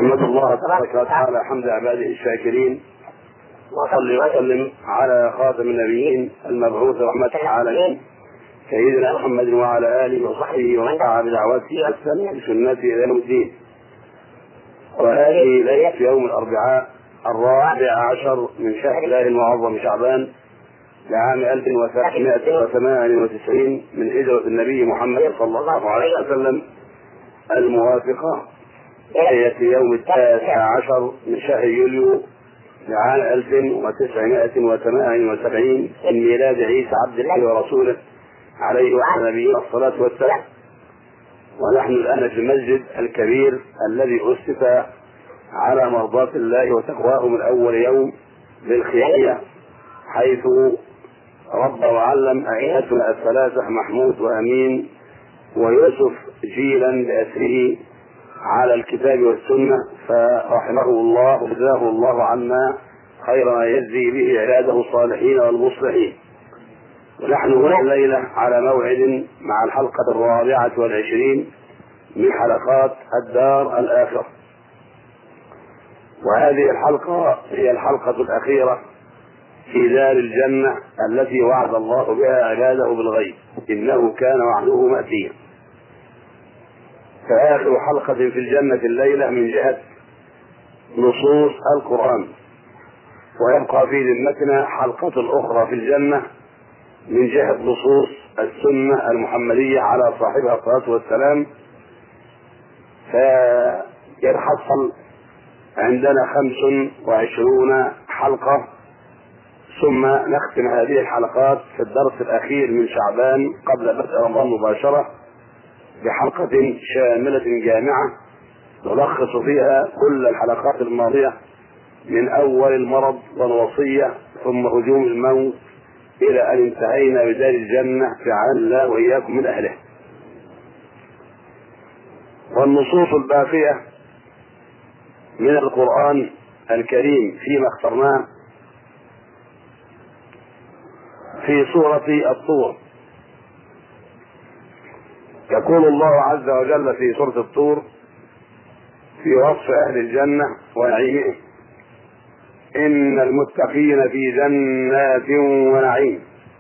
أحمد الله تبارك وتعالى حمد عباده الشاكرين، وصلي وسلم على خاتم النبيين المبعوث رحمة العالمين سيدنا محمد وعلى آله وصحبه ومن دعا بدعوته واستنى بسنته إلى يوم الدين. وهذه ليلة يوم الأربعاء 14 من شهر الله المعظم شعبان لعام 1398 من هجرة النبي محمد صلى الله عليه وسلم، الموافقة ليلة يوم 19 من شهر يوليو لعام 1978 من ميلاد عيسى عبد الله ورسوله عليه وعلى نبينا الصلاة والسلام. ونحن الآن في المسجد الكبير الذي أسس على مرضاة الله وتقواه من أول يوم بالخيرية، حيث رب وعلم أئمتنا الثلاثة محمود وأمين ويوسف جيلا بأسره على الكتاب والسنة، فرحمه الله وجزاه الله عنا خير ما يجزي به عباده الصالحين والمصلحين. ونحن هنا الليلة على موعد مع الحلقة 24 من حلقات الدار الآخرة، وهذه الحلقة هي الحلقة الأخيرة في دار الجنة التي وعد الله بها عباده بالغيب، إنه كان وعده مأتيا. فآخر حلقة في الجنة الليلة من جهة نصوص القرآن، ويبقى في ذمتنا حلقة أخرى في الجنة من جهة نصوص السنة المحمدية على صاحبها الصلاة والسلام. فيتحصل عندنا 25 حلقة، ثم نختم هذه الحلقات في الدرس الأخير من شعبان قبل بدء رمضان مباشرة بحلقة شاملة جامعة نلخص فيها كل الحلقات الماضية من أول المرض والوصية ثم هجوم الموت إلى أن انتهينا بدار الجنة جعلنا الله وإياكم من أهله. والنصوص الباقية من القرآن الكريم فيما اخترناه في سورة الطور. يقول الله عز وجل في سورة الطور في وصف أهل الجنة ونعيمهم: إن المتقين في جنات ونعيم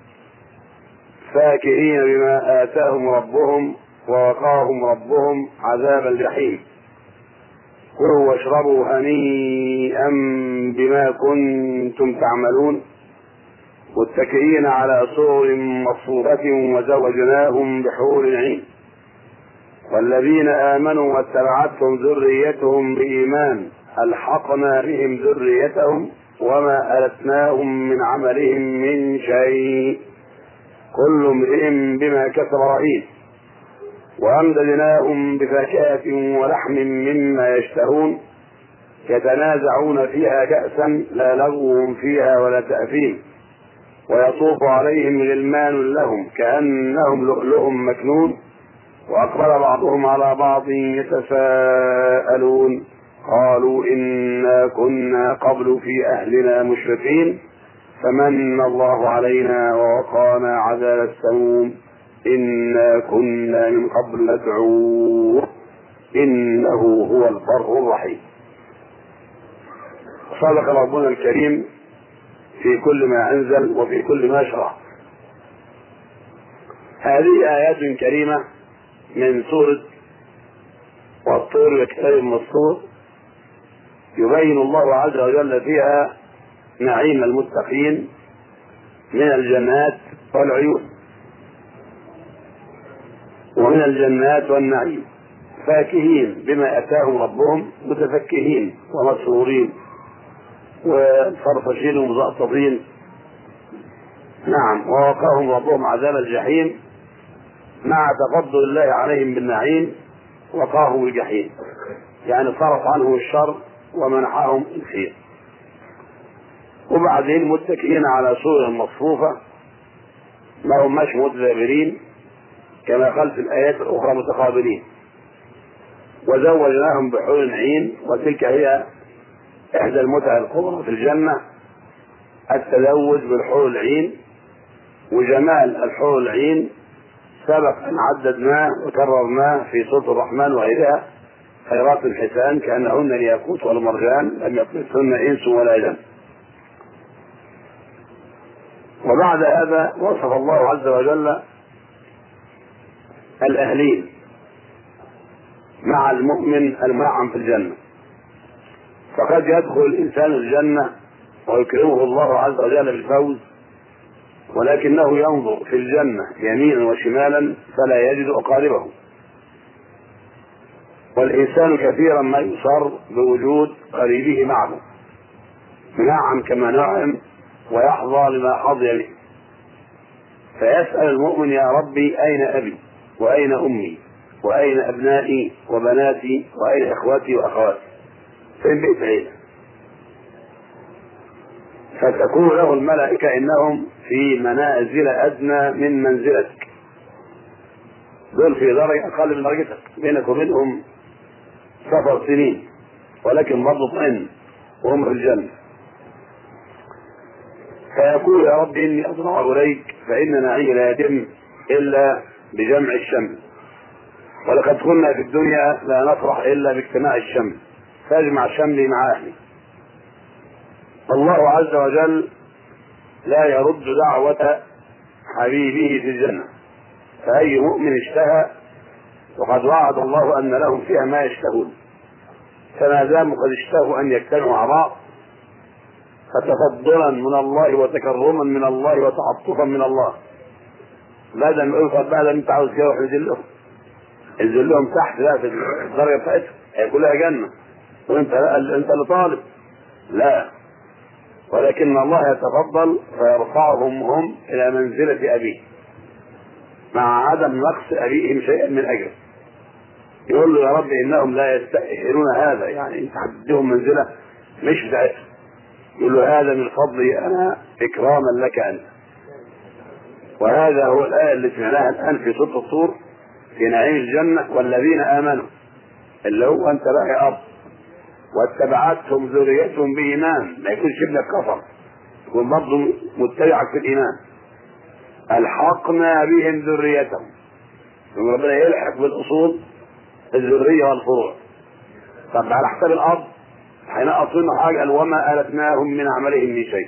فاكهين بما آتاهم ربهم ووقاهم ربهم عذاب الجحيم كلوا واشربوا هنيئا بما كنتم تعملون متكئين على سرر مصفوفة وزوجناهم بحور عين والذين آمنوا واتبعتهم ذريتهم بإيمان ألحقنا بهم ذريتهم وما ألتناهم من عملهم من شيء كل امرئ بما كسب رهين وأمددناهم بفاكهة ولحم مما يشتهون يتنازعون فيها كأسا لا لغو فيها ولا تأثيم ويطوف عليهم غلمان لهم كأنهم لؤلؤ مكنون وأقبل بعضهم على بعض يتساءلون قالوا إنا كنا قبل في أهلنا مشركين فمن الله علينا ووقانا عذاب السموم إنا كنا من قبل ندعوه إنه هو البر الرحيم. صدق ربنا الكريم في كل ما أنزل وفي كل ما شرع. هذه آيات كريمة من سورة والطور وكتاب مسطور يبين الله عز وجل فيها نعيم المتقين من الجنات والعيون ومن الجنات والنعيم فاكهين بما أتاهم ربهم متفكهين ومسرورين وفرفشين ومزقططين. نعم، ووقاهم ربهم عذاب الجحيم مع تفضل الله عليهم بالنعيم وقاهم الجحيم، يعني صرف عنهم الشر ومنحهم الخير. وبعدين متكئين على سرر مصفوفة ما هماش متدابرين كما قال في الآيات الأخرى متقابلين وزوجناهم بحور عين، وتلك هي إحدى المتع الكبرى في الجنة التزوج بالحور العين. وجمال الحور العين سبق أن عددناه وكررناه في سورة الرحمن وغيرها، خيرات الحسان كأنهن الياقوت والمرجان لم يطمثهن إنس ولا جن. وبعد هذا وصف الله عز وجل الأهلين مع المؤمن المنعم في الجنة. فقد يدخل الإنسان الجنة ويكرمه الله عز وجل بالفوز، ولكنه ينظر في الجنة يمينا وشمالا فلا يجد أقاربه. والإنسان كثيرا ما يصر بوجود قريبه معه، نعم كما نعم ويحظى لما حظي به، فيسأل المؤمن يا ربي أين أبي وأين أمي وأين أبنائي وبناتي وأين إخوتي وأخواتي، فين بيت عيلة؟ فتكون له الملائكة إنهم في منازل أدنى من منزلتك، دول في درجة أقل من درجتك، بينك وبينهم سفر سنين، ولكن برضه اطمئن وهم في الجنة. فيقول يا رب إني أطمع إليك فإن نعي لا يتم إلا بجمع الشمل، ولقد كنا في الدنيا لا نفرح إلا باجتماع الشمل، فاجمع شملي مع أهلي. الله عز وجل لا يرد دعوة حبيبه في الجنة، فأي مؤمن اشتهى وقد وعد الله أن لهم فيها ما يشتهون، فما داموا قد اشتهوا أن يجتمعوا مع بعض فتفضلا من الله وتكرما من الله وتعطفا من الله، بدل ما يقول بعد انت عاوز كده روح انزل لهم تحت لا في الدرجه بتاعتهم هي كلها جنه وانت انت اللي طالب، لا، ولكن الله يتفضل فيرفعهم هم الى منزله ابيه مع عدم نقص ابيهم شيئا من اجره. يقول له يا رب انهم لا يستأهلون هذا، يعني انت هتديهم منزله مش بتاعتهم، يقول له هذا من فضلي انا اكراما لك انت. وهذا هو الايه اللي سمعناها الان في سوره الطور في نعيم الجنه، والذين امنوا اللي هو انت بقى يا اب واتبعتهم ذريتهم بايمان، ما يكونش ابنك كفر يكون برضه متبعك في الايمان، الحقنا بهم ذريتهم، ثم ربنا يلحق بالاصول الذريه والفروع. طب على حساب الاب هينقص منه حاجه وما التناهم من عملهم من شيء.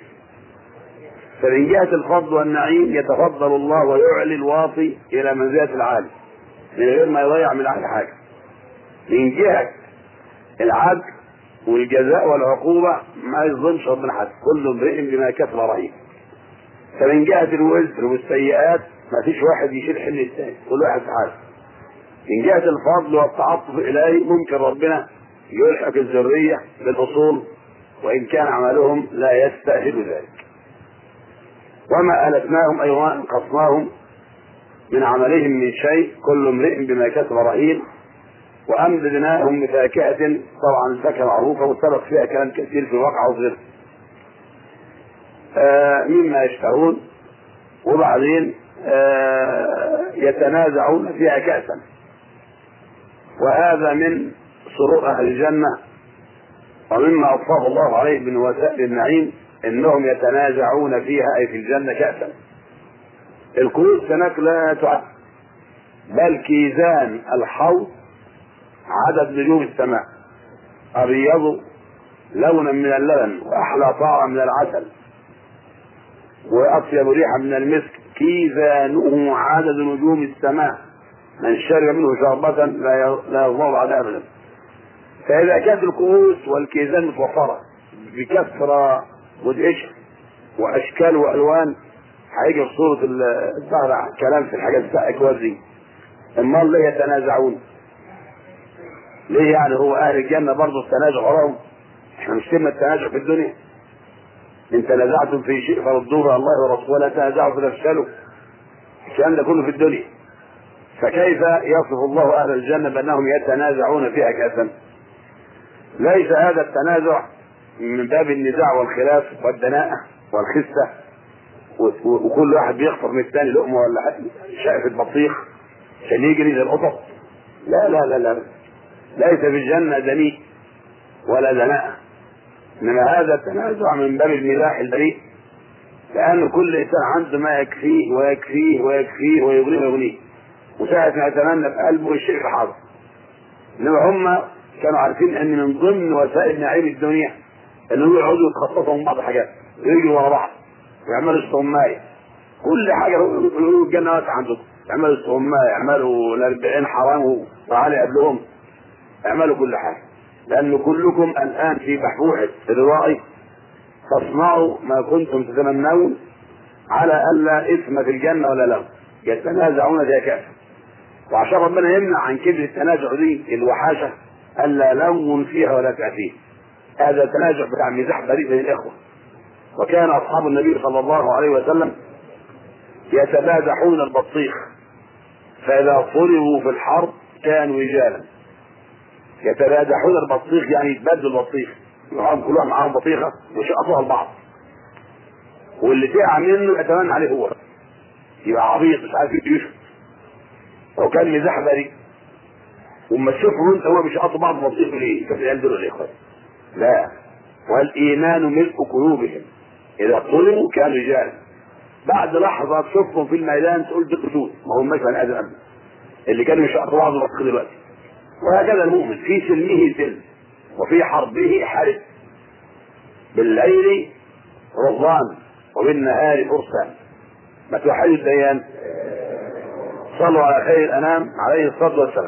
فمن جهه الفضل والنعيم يتفضل الله ويعلي الواطي الى منزله العالي من غير ما يضيع من العالي حاجه. من جهه العدل والجزاء والعقوبه ما يظلمش ربنا حد، كل امرئ بما كسب رهين. فمن جهه الوزر والسيئات ما فيش واحد يشيل حمل الثاني، كل واحد في حاله. من جهه الفضل والتعاطف اليه ممكن ربنا يلحق الذريه بالاصول وان كان عملهم لا يستاهل ذلك. وما ألتناهم أي وما انقصناهم من عملهم من شيء، كل امرئ بما كسب رهين. وأمددناهم بفاكهة، طبعا الفاكهة معروفة والسبق فيها كلام كثير في الواقع وغيره، مما يشتهون. وبعدين يتنازعون فيها كأسا، وهذا من سرور أهل الجنة ومما أوصاه الله عليه من وسائل النعيم انهم يتنازعون فيها اي في الجنه كأسا. الكؤوس هناك لا تعد، بل كيزان الحوض عدد نجوم السماء، ابيض لونا من اللبن واحلى طعما من العسل واطيب ريحا من المسك، كيزانه عدد نجوم السماء، من شرب منه شربة لا يظمأ بعدها ابدا. فاذا كانت الكؤوس والكيزان متوفره بكثره مدهشه واشكال والوان، هيجي في صوره الظهر كلام في الحاجات بتاع اكواد دي. امال ليه يتنازعون؟ ليه يعني هو اهل الجنه برضه التنازع وراهم؟ احنا مش سيبنا التنازع في الدنيا، ان تنازعتم في شيء فردوه الى الله ورسوله ولا تنازعوا فتفشلوا، الكلام ده كله في الدنيا. فكيف يصف الله اهل الجنه بانهم يتنازعون فيها كأسا؟ ليس هذا التنازع من باب النزاع والخلاف والدناءة والخسة وكل واحد بيخطف من الثاني لقمه ولا شقفة بطيخ عشان يجري زي القطط، لا لا لا لا، ليس في الجنة دنيء ولا دناءة، انما هذا التنازع من باب المزاح البريء، لأن كل إنسان عنده ما يكفيه ويكفيه ويكفيه ويغنيه ويغنيه، وساعة ما يتمنى بقلبه الشيء حاضر. انما هم كانوا عارفين ان من ضمن وسائل نعيم الدنيا انهم يقعدوا يتخططوا من بعض الحاجات ويجوا ورا بعض ويعملوا استغمايه. كل حاجه يقولوا الجنه واسعه عندكم، يعملوا استغمايه، يعملوا ال40 حرام وعلي قبلهم، يعملوا كل حاجه، لان كلكم الان في بحبوحه رضائي تصنعوا ما كنتم تتمنون على الا اثم في الجنه ولا لغو، يتنازعون فيها كافه. وعشان ربنا يمنع عن كبر التنازع دي الوحاشه الا لغو فيها ولا تاثير. هذا تنازع بتاع مزاح بريء بين الاخوه. وكان اصحاب النبي صلى الله عليه وسلم يتبادحون البطيخ، فاذا ضربوا في الحرب كانوا رجالا. يتبادحون البطيخ يعني يتبادلوا البطيخ، معهم كل واحد معاهم بطيخه ويشقطوها لبعض، واللي تقع منه يتمنى عليه هو، يبقى عبيط مش عارف يشوف. وكان مزاح بريء. وما تشوفوا انت هو بيشقطوا بعض بطيخ ليه؟ كيف يقدروا الاخوه؟ لا، والايمان ملء قلوبهم، اذا ظلموا كانوا رجالا. بعد لحظه تشوفهم في الميدان تقول دول اسود، ما هم مش بني ادم ابدا اللي كانوا يشقطوا بعض بطيخ دلوقتي. وهكذا المؤمن في سلمه سلم وفي حربه حرب، بالليل رضوان وبالنهار فرسان. ما توحدوا الديان. صلوا على خير الانام عليه الصلاه والسلام.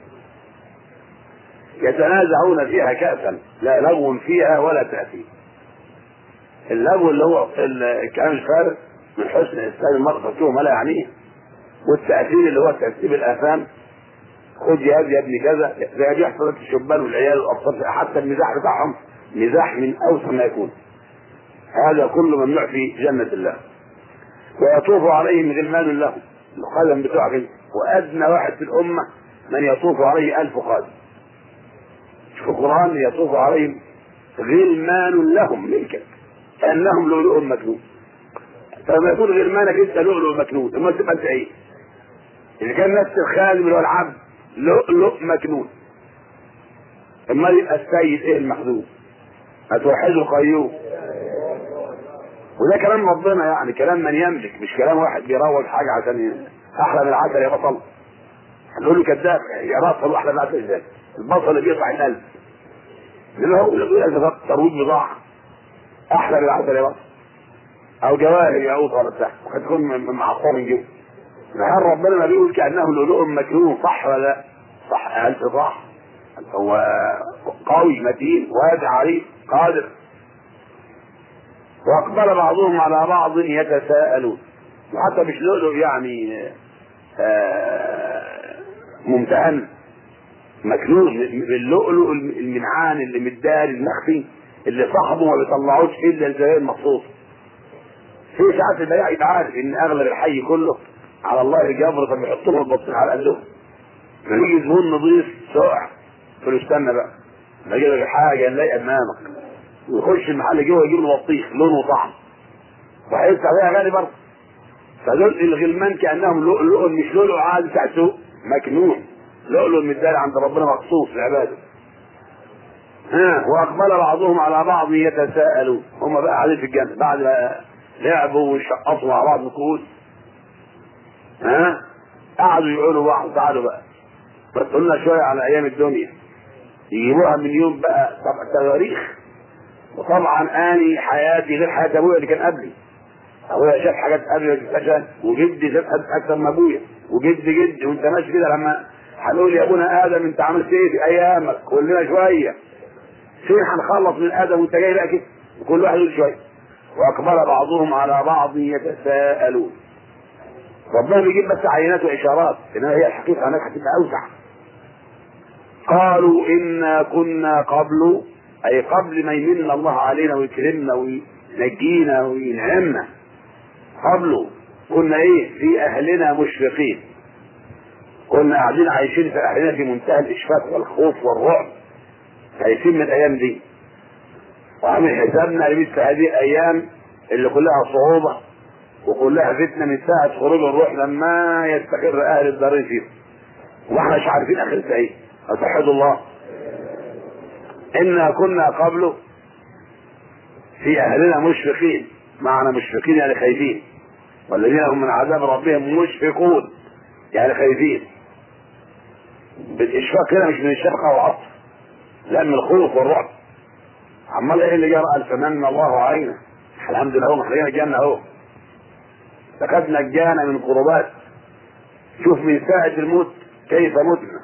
يتنازعون فيها كأسا لا لغو فيها ولا تأثير. اللغو اللي هو الكلام الفارغ من حسن اسلام المرء فكره ما لا يعنيه، والتأثير اللي هو تأثير الآثام، خد يا ابني كذا، زي ما بيحصل في الشبان والعيال والاطفال. حتى المزاح بتاعهم مزاح من اوسع ما يكون. هذا كله ممنوع في جنة الله. ويطوف عليهم غلمان لهم، الخادم بتوعك، وادنى واحد في الامه من يطوف عليه 1000 خادم. في القرآن يطوف عليهم غلمان لهم ملكا كأنهم لؤلؤ مكنون. فلما يكون غلمانك انت لؤلؤ مكنون، اما تبقى انت ايه؟ اذا كان نفس الخادم اللي هو العبد لؤلؤ مكنون، اما يبقى السيد ايه المحذوف؟ هتوحدوا القيوم. وده كلام ربنا، يعني كلام من يملك، مش كلام واحد بيروج حاجه عشان احلى من العسل يا بطل. هنقول له كذاب يا بطل، واحلى من العسل ازاي؟ البصل اللي بيقطع القلب اللي هو يقول ترويج بضاعه احلى من العسل يا بطل، او جواهر ياقوت ولا بتاع، وقد تكون معصوم من جوه. نهار ربنا ما بيقول كانه لؤلؤ مكنون، صح ولا لا؟ صح. انت صح، هو قوي متين واسع عليه قادر. واقبل بعضهم على بعض يتساءلون. وحتى مش لؤلؤ يعني ممتهن، مكنون باللؤلؤ المنعان اللي مداري المخفي اللي صاحبه ما بيطلعوش الا الزبائن مخصوص. في ساعات البياع يبقى عارف ان اغلب الحي كله على الله الجبر، فبيحطوا له البطيخ على قدهم. يجي زبون نظيف ساقع فلو استنى بقى نجيب لك حاجه نلاقي امامك، ويخش المحل جوه يجيب له بطيخ لونه وطعم وهيدفع فيها غالي برضه. فدول الغلمان كانهم لؤلؤ، مش لؤلؤ عادي بتاع السوق، مكنون، لؤلؤ متداري عند ربنا مخصوص لعباده. واقبل بعضهم على بعض يتساءلون. هم بقى قاعدين في الجنه بعد ما لعبوا وشقطوا مع بعض الكؤوس، قعدوا يقولوا بعض تعالوا بقى بس قلنا شويه على ايام الدنيا، يجيبوها من يوم بقى طبعا تواريخ. وطبعا اني حياتي غير حياه ابويا اللي كان قبلي. ابويا شاف حاجات قبلي ما شافهاش، وجدي شاف اكثر من ابويا، وجدي وانت ماشي كده لما هنقول يا ابونا ادم انت عملت ايه في ايامك؟ كلنا شويه فين هنخلص من ادم وانت جاي بقى كده؟ وكل واحد يقول شويه. واقبل بعضهم على بعض يتساءلون. ربنا بيجيب بس عينات واشارات، انما هي الحقيقه هناك هتبقى اوسع. قالوا انا كنا قبل، اي قبل ما يمن الله علينا ويكرمنا وينجينا وينعمنا، قبله كنا ايه؟ في اهلنا مشفقين. كنا قاعدين عايشين في اهلنا في منتهى الاشفاق والخوف والرعب، خايفين من الايام دي، وعامل حسابنا لمثل هذه الايام اللي كلها صعوبه وكلها فتنه من ساعه خروج الروح لما يستقر اهل الدارين فيهم، واحنا مش عارفين اخرتها ايه. اتوحد الله. انا كنا قبله في اهلنا مشفقين، معنى مشفقين يعني خايفين، والذين هم من عذاب ربهم مشفقون يعني خايفين. بالاشفاق هنا مش من الشفقه والعطف، لا من الخوف والرعب. عمال ايه اللي جرى؟ قال فمن الله علينا، الحمد لله هو محرقنا الجنه اهو، لقد نجانا من قربات. شوف من ساعه الموت كيف متنا،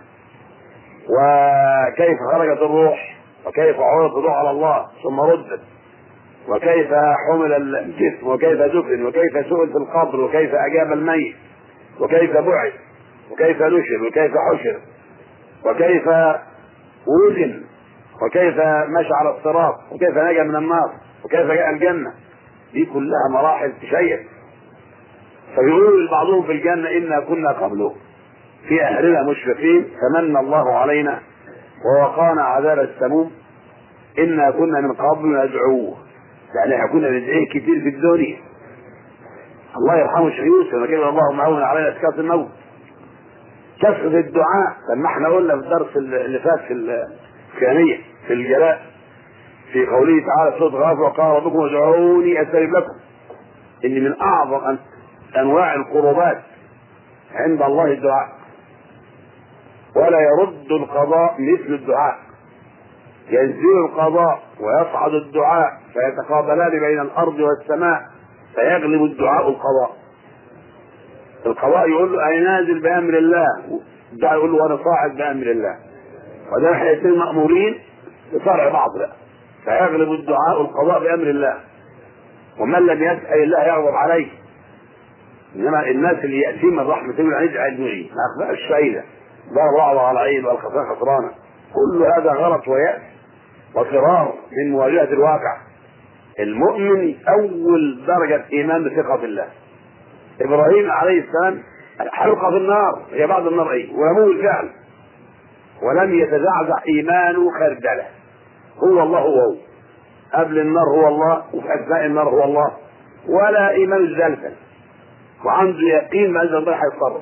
وكيف خرجت الروح، وكيف عرضت الروح على الله ثم ردت، وكيف حمل الجسم، وكيف دفن، وكيف سئل في القبر، وكيف اجاب الميت، وكيف بعث، وكيف نشر، وكيف حشر، وكيف وزن، وكيف مشى على الصراط، وكيف نجا من النار، وكيف جاء الجنه. دي كلها مراحل تشيع. فيقول بعضهم في الجنه انا كنا قبله في اهلنا مشفقين فمن الله علينا ووقانا عذاب السموم انا كنا من قبل ندعوه. يعني احنا كنا ندعيه كتير في الدنيا. الله يرحمه الشيخ يوسف لما كان اللهم عون علينا اسكات الموت، كثرة الدعاء. لما احنا قلنا في الدرس اللي فات في الثانية في الجلاء في قوله تعالى في سورة غافر وقال ربكم ادعوني استجب لكم، ان من اعظم انواع القربات عند الله الدعاء، ولا يرد القضاء مثل الدعاء. ينزل القضاء ويصعد الدعاء فيتقابلان بين الارض والسماء فيغلب الدعاء القضاء. القضاء يقول له انا نازل بامر الله، الدعاء يقول له انا صاعد بامر الله. وده احنا الاثنين مامورين بصرع بعض بقى، فيغلب الدعاء القضاء بامر الله. ومن لم يسأل الله يغضب عليه. انما الناس اللي ياتين من رحمه الله يدعي ادعي ما اخفاش فايده، ضرب بعض على عين والخسران خسرانه. كل هذا غلط ويأس وفرار من مواجهه الواقع. المؤمن اول درجه ايمان بثقه بالله. ابراهيم عليه السلام حلقه في النار، هي بعد النار ايه؟ ويموت بالفعل، ولم يتزعزع ايمانه خردله. هو الله هو قبل النار، هو الله، وفي اثناء النار هو الله، ولا ايمان زلزل، وعنده يقين بان الله هيتصرف.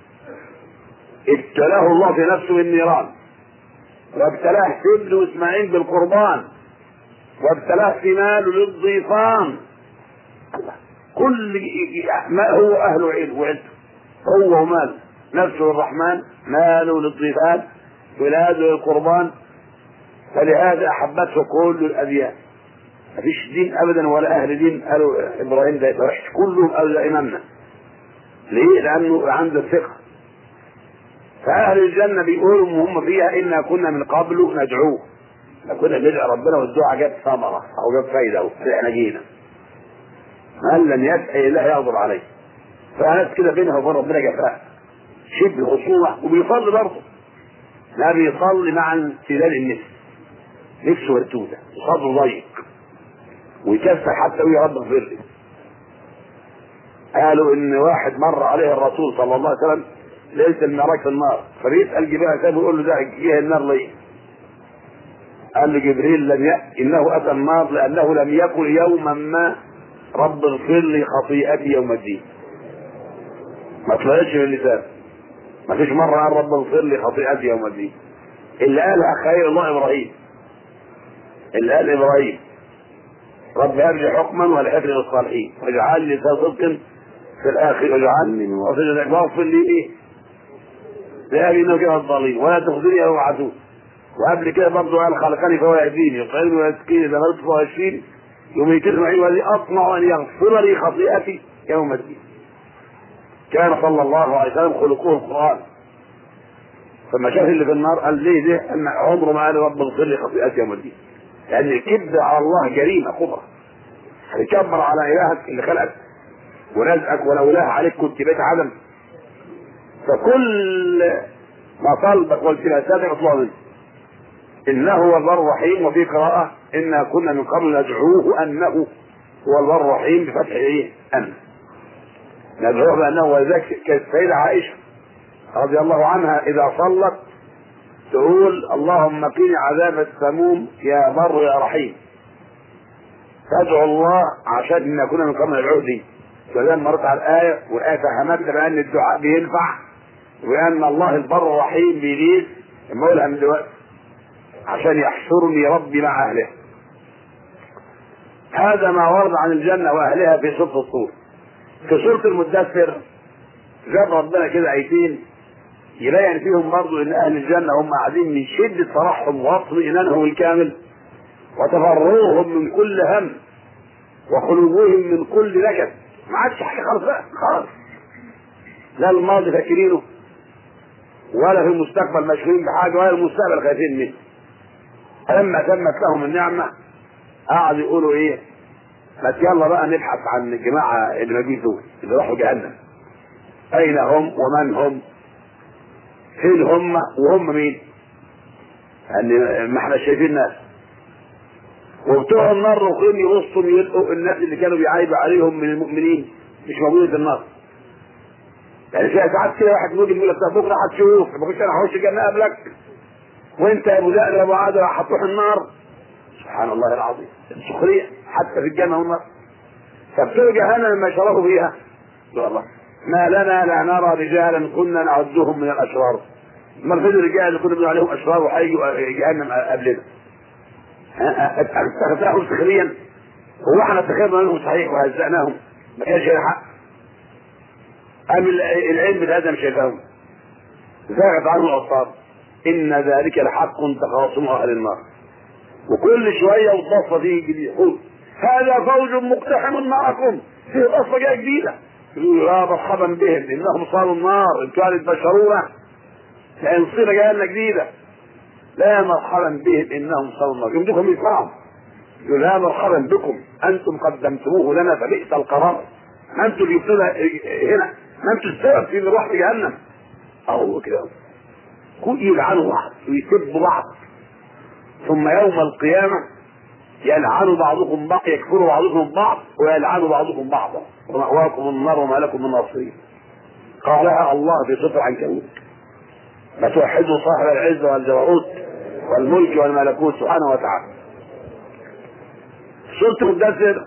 ابتلاه الله في نفسه بالنيران، وابتلاه ابنه واسماعيل بالقربان، وابتلاه في ماله للضيفان. كل ما هو اهله علم وعلته، هو وماله نفسه الرحمن، ماله للضيفان، ولاده للقربان. فلهذا احبته كل الاديان. مفيش دين ابدا ولا اهل دين قالوا ابراهيم ده وحش، كلهم قالوا ده امامنا. ليه؟ لانه عنده الثقه. فاهل الجنه بيقولوا هم فيها انا كنا من قبل ندعوه، كنا ندعي ربنا والدعاء جت ثمره او جت فايده احنا جينا. من لم يسأل الله يغضب عليه. فناس كده بينها وبين ربنا جفاء شبه خصومه، وبيصلي برضه، لا بيصلي مع انسداد النفس، نفسه مرتوده وصدره ضيق ويكسر حتى يقول يا رب اغفر لي. قالوا ان واحد مر عليه الرسول صلى الله عليه وسلم ليله المعراج في النار، فبيسال جبريل كان بيقول له ده جه النار ليه؟ قال له جبريل انه اتى النار لانه لم يكن يوما ما رب اغفر لي خطيئتي يوم الدين. ما طلعتش من اللسان، ما فيش مره قال رب اغفر لي خطيئتي يوم الدين. اللي قالها خير الله ابراهيم، اللي قال ابراهيم رب هب لي حكما والحفظ للصالحين واجعل لي صدق في الاخر واجعلني من وصل واغفر لي ايه؟ ذهبي انه كده الضالين ولا تخزني يوم يبعثون. وقبل كده برضه قال خلقني فهو يهديني يطعمني ويسقيني اذا مرضت فهو يشفيني يميتني معي والذي اطمع ان يغفر لي خطيئتي يوم الدين. كان صلى الله عليه وسلم خلقه القران، فما شاف اللي في النار قال ليه ده؟ ان عمره ما قال رب اغفر لي خطيئتي يوم الدين. لان يعني الكذب على الله جريمه كبرى. هتكبر على الهك اللي خلقك ورزقك، ولو اله عليك كنت بيت عدم. فكل ما طلبك والتماساتك اطلع منه. انه هو البر الرحيم. وفي قراءه انا كنا من قبل ندعوه انه هو البر الرحيم بفتح ايه؟ ان ندعوه بانه هو ذاك. كالسيده عائشه رضي الله عنها اذا صلت تقول اللهم قني عذاب السموم يا بر يا رحيم. تدعو الله عشان ان كنا من قبل ندعوه دي. فلما مرت على الايه والايه فهمتنا بان الدعاء بينفع وان الله البر الرحيم بيجيب المولى من دلوقتي عشان يحشرني ربي مع اهله. هذا ما ورد عن الجنه واهلها في سوره الطور. في سوره المدثر جاب ربنا كده ايتين يبين فيهم برضه ان اهل الجنه هم قاعدين من شده فرحهم واطمئنانهم الكامل وتفرغهم من كل هم وخلوهم من كل نكد. ما عادش حاجه خالص بقى خالص، لا الماضي فاكرينه ولا في المستقبل مشغولين بحاجه ولا المستقبل خايفين منه. لما تمت لهم النعمه قعدوا يقولوا ايه؟ بس يلا بقى نبحث عن الجماعه اللي ما دول اللي راحوا جهنم، اين هم ومن هم؟ فين هم وهم مين؟ يعني ما احنا شايفين ناس وبتوع النار وكلهم يبصوا يلقوا الناس اللي كانوا بيعايبوا عليهم من المؤمنين مش موجودين في النار. يعني في ساعات كده واحد ممكن يقول لك بكره هتشوف، ما كنتش انا هخش الجنه قبلك وانت يا ابو ذئب يا ابو عادل هتروح النار. سبحان الله العظيم، السخريه حتى في الجنه والنار. فبتوع جهنم ما شرفوا فيها والله ما لنا لا نرى رجالا كنا نعدهم من الاشرار. ما في الرجال اللي كنا بنقول عليهم اشرار وهيجوا جهنم قبلنا. اتخذناهم سخريا، هو احنا اتخذنا منهم صحيح وهزأناهم ما كانش حق. ام العلم بهذا مش شايفهم زاغت عنه الابصار ان ذلك لحق تخاصم اهل النار. وكل شويه وصفه دي جديده يقول هذا فوج مقتحم معكم، في وصفه جايه جديده يقولوا يا مرحبا بهم انهم صاروا النار انتوا تبشرونا لان صيغه جايه لنا جديده. لا مرحبا بهم انهم صاروا النار. يمدكم يسمعوا يقول لا مرحبا بكم انتم قدمتموه لنا فبئس القرار. ما انتم اللي جبتونا هنا، ما انتم السبب في نروح لجهنم. او كده يلعنوا بعض ويسبوا بعض، ثم يوم القيامه يلعن بعضكم بعض، يكفر بعضكم بعض ويلعن بعضكم بعضا ومأواكم النار وما لكم من ناصرين. قالها الله في سورة العنكبوت. فتوحدوا صاحب العزة والجبروت والملك والملكوت سبحانه وتعالى. سورة المدثر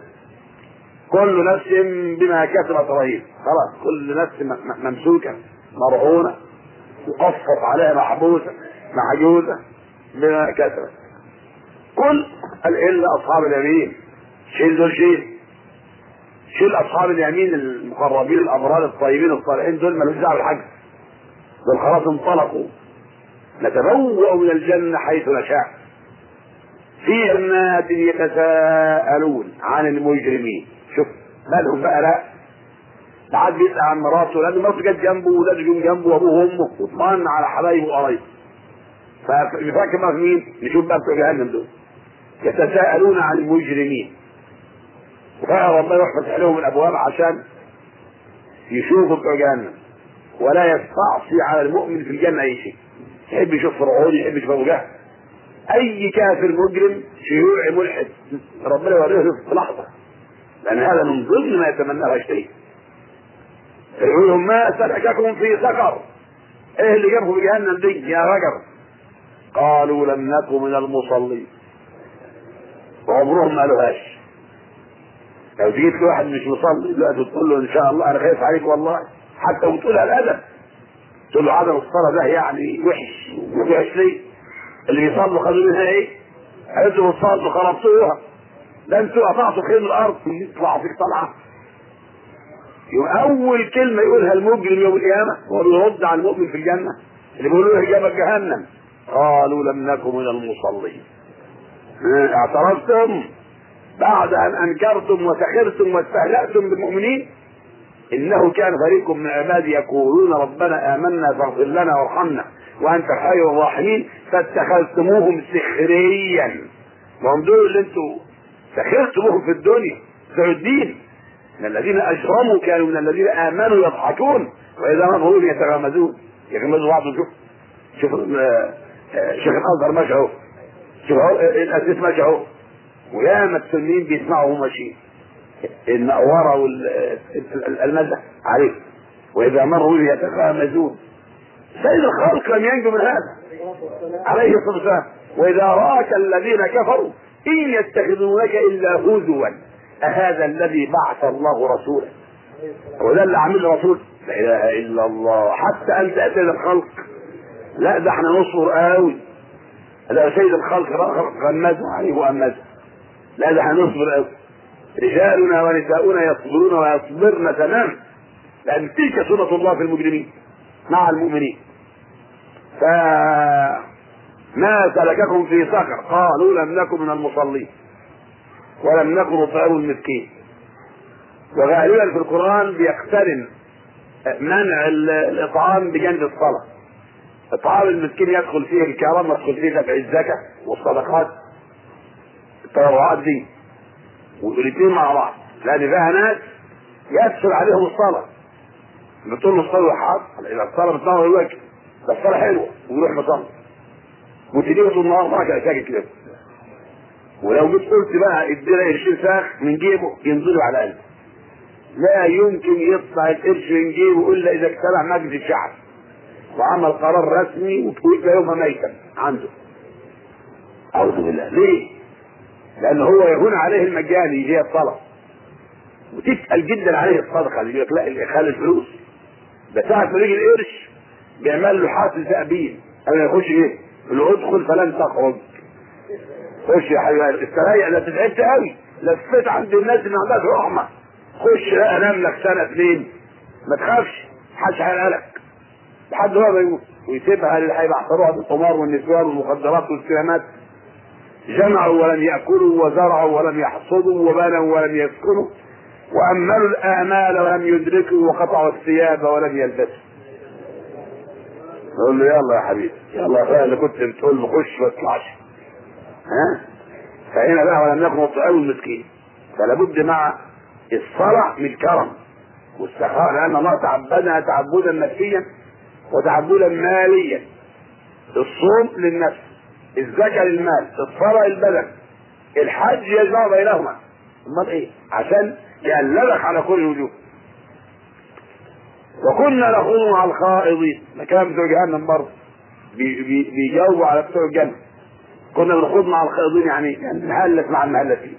كل نفس بما كسبت رهين. خلاص كل نفس ممسوكة مرهونة مقصف عليها محبوسة محجوزة بما كسبت. كل الا اصحاب اليمين شيل دول شيل اصحاب اليمين المقربين الابرار الطيبين الصالحين دول مالوش دعوه بالحج، دول خلاص انطلقوا. نتبوأ من الجنه حيث نشاء في جنات يتساءلون عن المجرمين. شوف مالهم بقى، لا بعد بيسأل عن مراته لان مراته جت جنبه وولاده جم جنبه وابوه وامه واطمئن على حبايبه وقرايبه. ففاكر بقى مين؟ نشوف بقى بتوع جهنم دول يتساءلون عن المجرمين. وبقى ربنا يفتح لهم الابواب عشان يشوفوا بتوع جهنم ولا يستعصي على المؤمن في الجنه اي شيء. يحب يشوف فرعون، يحب يشوف ابو جهل، اي كافر مجرم شيوعي ملحد ربنا يوريه في لحظه، لان هذا من ضمن ما يتمناه الشيء. يقول لهم ما سلككم في سقر؟ ايه اللي جابكم في جهنم دي يا رجل؟ قالوا لم نكن من المصلين. وعمرهم ما قالوهاش. لو جيت لواحد مش مصلي دلوقتي تقول له ان شاء الله انا خايف عليك والله، حتى وتقولها الادب تقول له عدم الصلاه ده يعني وحش. وحش ليه؟ اللي بيصلوا خدوا منها ايه؟ انتوا بتصلوا خربتوها، ده انتوا قطعتوا خير الارض يطلع فيك طلعه. يبقى اول كلمه يقولها المجرم يوم القيامه هو بيرد على المؤمن في الجنه اللي بيقولوا له اجابه جهنم. قالوا لم نكن من المصلين. اعترفتم بعد ان انكرتم وسخرتم واستهزأتم بالمؤمنين. انه كان فريق من عبادي يقولون ربنا امنا فاغفر لنا وارحمنا وانت خير الراحمين فاتخذتموهم سخريا. وهم دول اللي انتوا سخرتموهم في الدنيا بتوع الدين. من الذين اجرموا كانوا من الذين امنوا يضحكون واذا مروا يتغامزون. يغمزوا بعض. شوف شيخ الازهر ماشي اهو، شوف اهو الاسيس ماشي اهو، وياما السنين بيسمعوا ماشيين النقوره والمزح عليه واذا مروا يتغامزون. سيد الخلق لم ينجو من هذا عليه الصلاه والسلام. واذا راك الذين كفروا ان يتخذونك الا هزوا اهذا الذي بعث الله رسوله. هو ده اللي عامل رسول؟ لا اله الا الله. حتى انت سيد الخلق؟ لا ده احنا نصبر قوي. ده سيد الخلق غمزوا عليه وامزوا. لا ده احنا نصبر قوي. رجالنا ونساؤنا يصبرون ويصبرن تمام، لان تلك سنه الله في المجرمين مع المؤمنين. فما سلككم في سقر؟ قالوا لم نكن من المصلين ولم نكن نطعم المسكين. وغالبا في القرآن بيقترن منع الإطعام بجانب الصلاة. إطعام المسكين يدخل فيه الكرم، يدخل فيه دفع الزكاة والصدقات، التبرعات دي، والاثنين مع بعض، لأن فيها ناس يدخل عليهم الصلاة، بتقول له الصلاة حاضر، إذا الصلاة بتنور الوجه، بس الصلاة حلوة ويروح مصلي، وتجيبه طول النهار معك ساكت كده. ولو جيت قلت بقى ادينا قرشين فاخ من جيبه ينزلوا على قلبه، لا يمكن يطلع القرش من جيبه الا اذا اجتمع مجلس الشعب وعمل قرار رسمي وتقول يوم ميتا عنده. اعوذ بالله. ليه؟ لان هو يهون عليه المجاني يجي الصلاه، وتسال جدا عليه الصدقه اللي يقول لك لا الادخال الفلوس ده ساعه ما يجي القرش بيعمل له حافز تأبين قبل ما يخش ايه؟ يقول له ادخل فلن تخرج. خش يا حبيبي استريح، لا تتعبت قوي، لفيت عند الناس اللي ما عندهاش رحمه، خش لا انام لك سنه اتنين ما تخافش، محدش هيقلقك لحد هو ما يموت، ويسيبها اللي هيبعثروها بالقمار والنسوان والمخدرات والسلامات. جمعوا ولم ياكلوا وزرعوا ولم يحصدوا وبنوا ولم يسكنوا واملوا الامال ولم يدركوا وقطعوا الثياب ولم يلبسوا. نقول له يلا يا حبيبي يلا يا فاهم اللي كنت بتقول له خش ما تطلعش. ها؟ فهنا بقى ولم نكن نطعم المسكين. فلا بد مع الصلاة من كرم والسخاء، لأن الله تعبدنا تعبدا نفسيا وتعبدا ماليا. الصوم للنفس، الزكاة للمال، الصلاة للبدن، الحج يجمع بينهما. امال ايه؟ عشان يقلبك على كل الوجوه. وكنا نخوض مع الخائضين، كلام بتوع جهنم برضه بيجاوبوا على بتوع الجنة. كنا بنخوض مع الخائضين يعني نهلك مع المهلكين،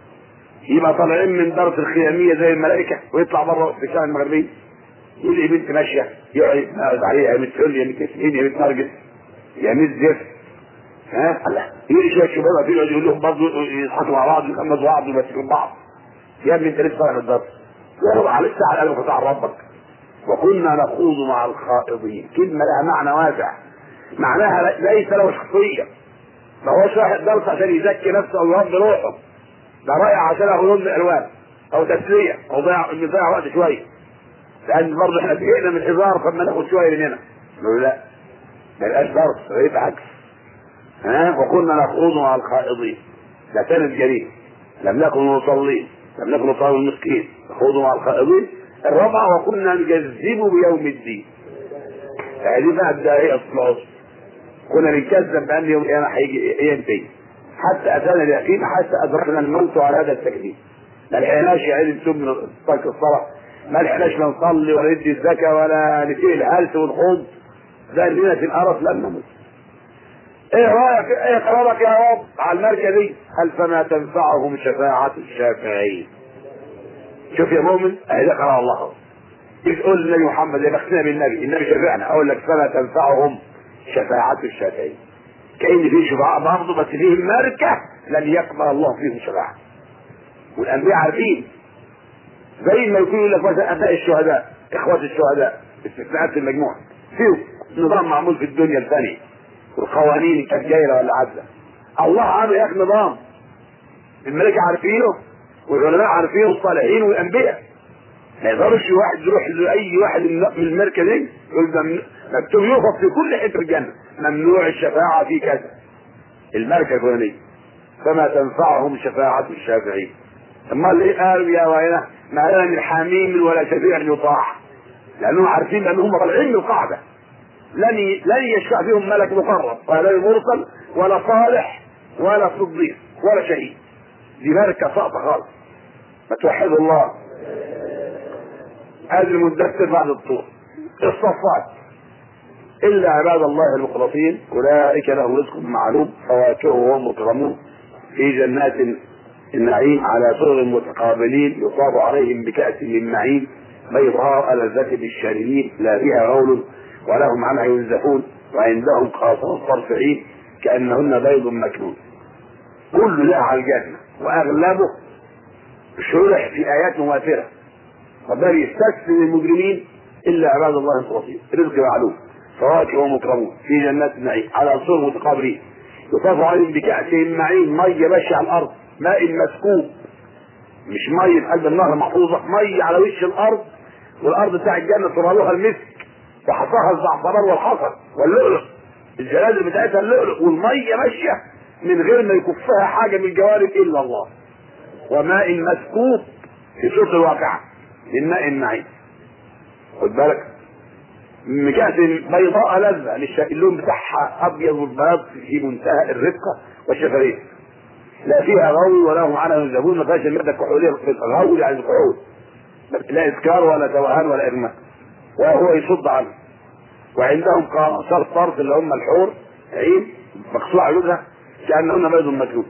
يبقى طالعين من درس الخيامية زي الملائكة ويطلع بره في الشارع المغربي يقول لي بنت ماشية يقعد عليها يا بنت حل يا بنت تسعين يا بنت نرجس يا بنت زفت. ها الله يجي شوية شباب يقول لهم برضه يضحكوا مع بعض يخمسوا بعض ويمسكوا بعض. يا ابني انت لسه طالع من الدرس يقول على الساعة قالوا قطع ربك. وكنا نخوض مع الخائضين، كلمة لها معنى واسع، معناها ليس له شخصية، ما هوش رايح الدرس عشان يزكي نفسه او يربي روحه، ده رايح عشان ياخد لون الالوان او تسليه او نضيع وقت شويه، لان برضه احنا زهقنا من الهزار فما ناخد شويه من هنا. نقول لا ما يبقاش درس، يبقى عكس. ها؟ وكنا نخوض مع الخائضين، ده كان الجريمه. لم نكن نصلي، لم نكن نطعم المسكين، نخوض مع الخائضين. الرابعه وكنا نكذب بيوم الدين. هذه بقى الداعيه الصلاة، كنا نكذب بان يوم القيامه هيجي ينتهي حتى اتانا اليقين، حتى ادركنا الموت على هذا التكذيب. ما لحقناش يا عيد نسوم من ترك الصلاه، ما لحقناش لا نصلي ولا ندي الزكاه ولا نسيء الهلس والخوض، ده لنا في القرف لم نموت. ايه رايك ايه قرارك يا رب على الماركه دي؟ قال فما تنفعهم شفاعه الشافعين. شوف يا مؤمن اهي ده قرار الله. تقول للنبي محمد يا بختنا بالنبي، النبي شفعنا، اقول لك فما تنفعهم شفاعه الشافعين. كأن فيه شفعاء برضه بس فيه ماركة لن يقبل الله فيهم شفاعة. والأنبياء عارفين، زي ما يقول لك مثلا أبناء الشهداء، إخوات الشهداء، استثناءات المجموعة، فيه نظام معمول في الدنيا الثانية والقوانين كانت جاية ولا عادلة. الله عامل ياك نظام، الملائكة عارفينه والعلماء عارفينه والصالحين والأنبياء. ما يقدرش واحد يروح لأي واحد من الماركة دي يقول مكتوب يوقف في كل حته الجنة ممنوع الشفاعة في كذا الماركة الفلانية، فما تنفعهم شفاعة الشافعين. امال ايه قالوا يا ويلنا ما لنا من حميم ولا شفيع يطاع، لانهم عارفين انهم طالعين من القاعدة لن يشفع فيهم ملك مقرب ولا مرسل ولا صالح ولا صديق ولا شهيد. دي ماركة ساقطة خالص. فتوحدوا الله. هذه المدثر بعد الطور. الصفات إلا عباد الله المخلصين أولئك لهم رزق معلوم فواكه وهم مكرمون في جنات النعيم على سرر متقابلين يطاف عليهم بكأس من معين بيضاء لذة للشاربين لا فيها غول ولهم عنها ينزفون وعندهم قاصرات الطرف عين كأنهن بيض مكنون. كل ده على الجنة وأغلبه شرح في آيات موافرة. ربنا يستثني المجرمين إلا عباد الله المخلصين رزق معلوم. فواكه ومكرمون في جنات النعيم على سرر متقابلين يطاف عليهم بكأس معين، ميه ماشيه على الارض، ماء مسكوب، مش ميه في قلب النهر محفوظه، ميه على وش الارض، والارض بتاع الجنه ترالها المسك وحصاها الزعفران والحصى واللؤلؤ، الجلال بتاعتها اللؤلؤ، والميه ماشيه من غير ما يكفها حاجه من الجوارب الا الله. وماء مسكوب في سوره الواقعه من ماء معين، خد بالك، مكأس بيضاء لذة اللون بتاعها ابيض والبياض في منتهى الرقه والشفافيه، لا فيها غول ولا هم عنها ينزفون، ما فيهاش الماده الكحوليه، غول يعني الكحول، لا اسكار ولا توهان ولا اغماء، وهو يصد عنه. وعندهم قاصر طرف اللي هم الحور عين مقصوع عيونها كانهن بيض مكنون.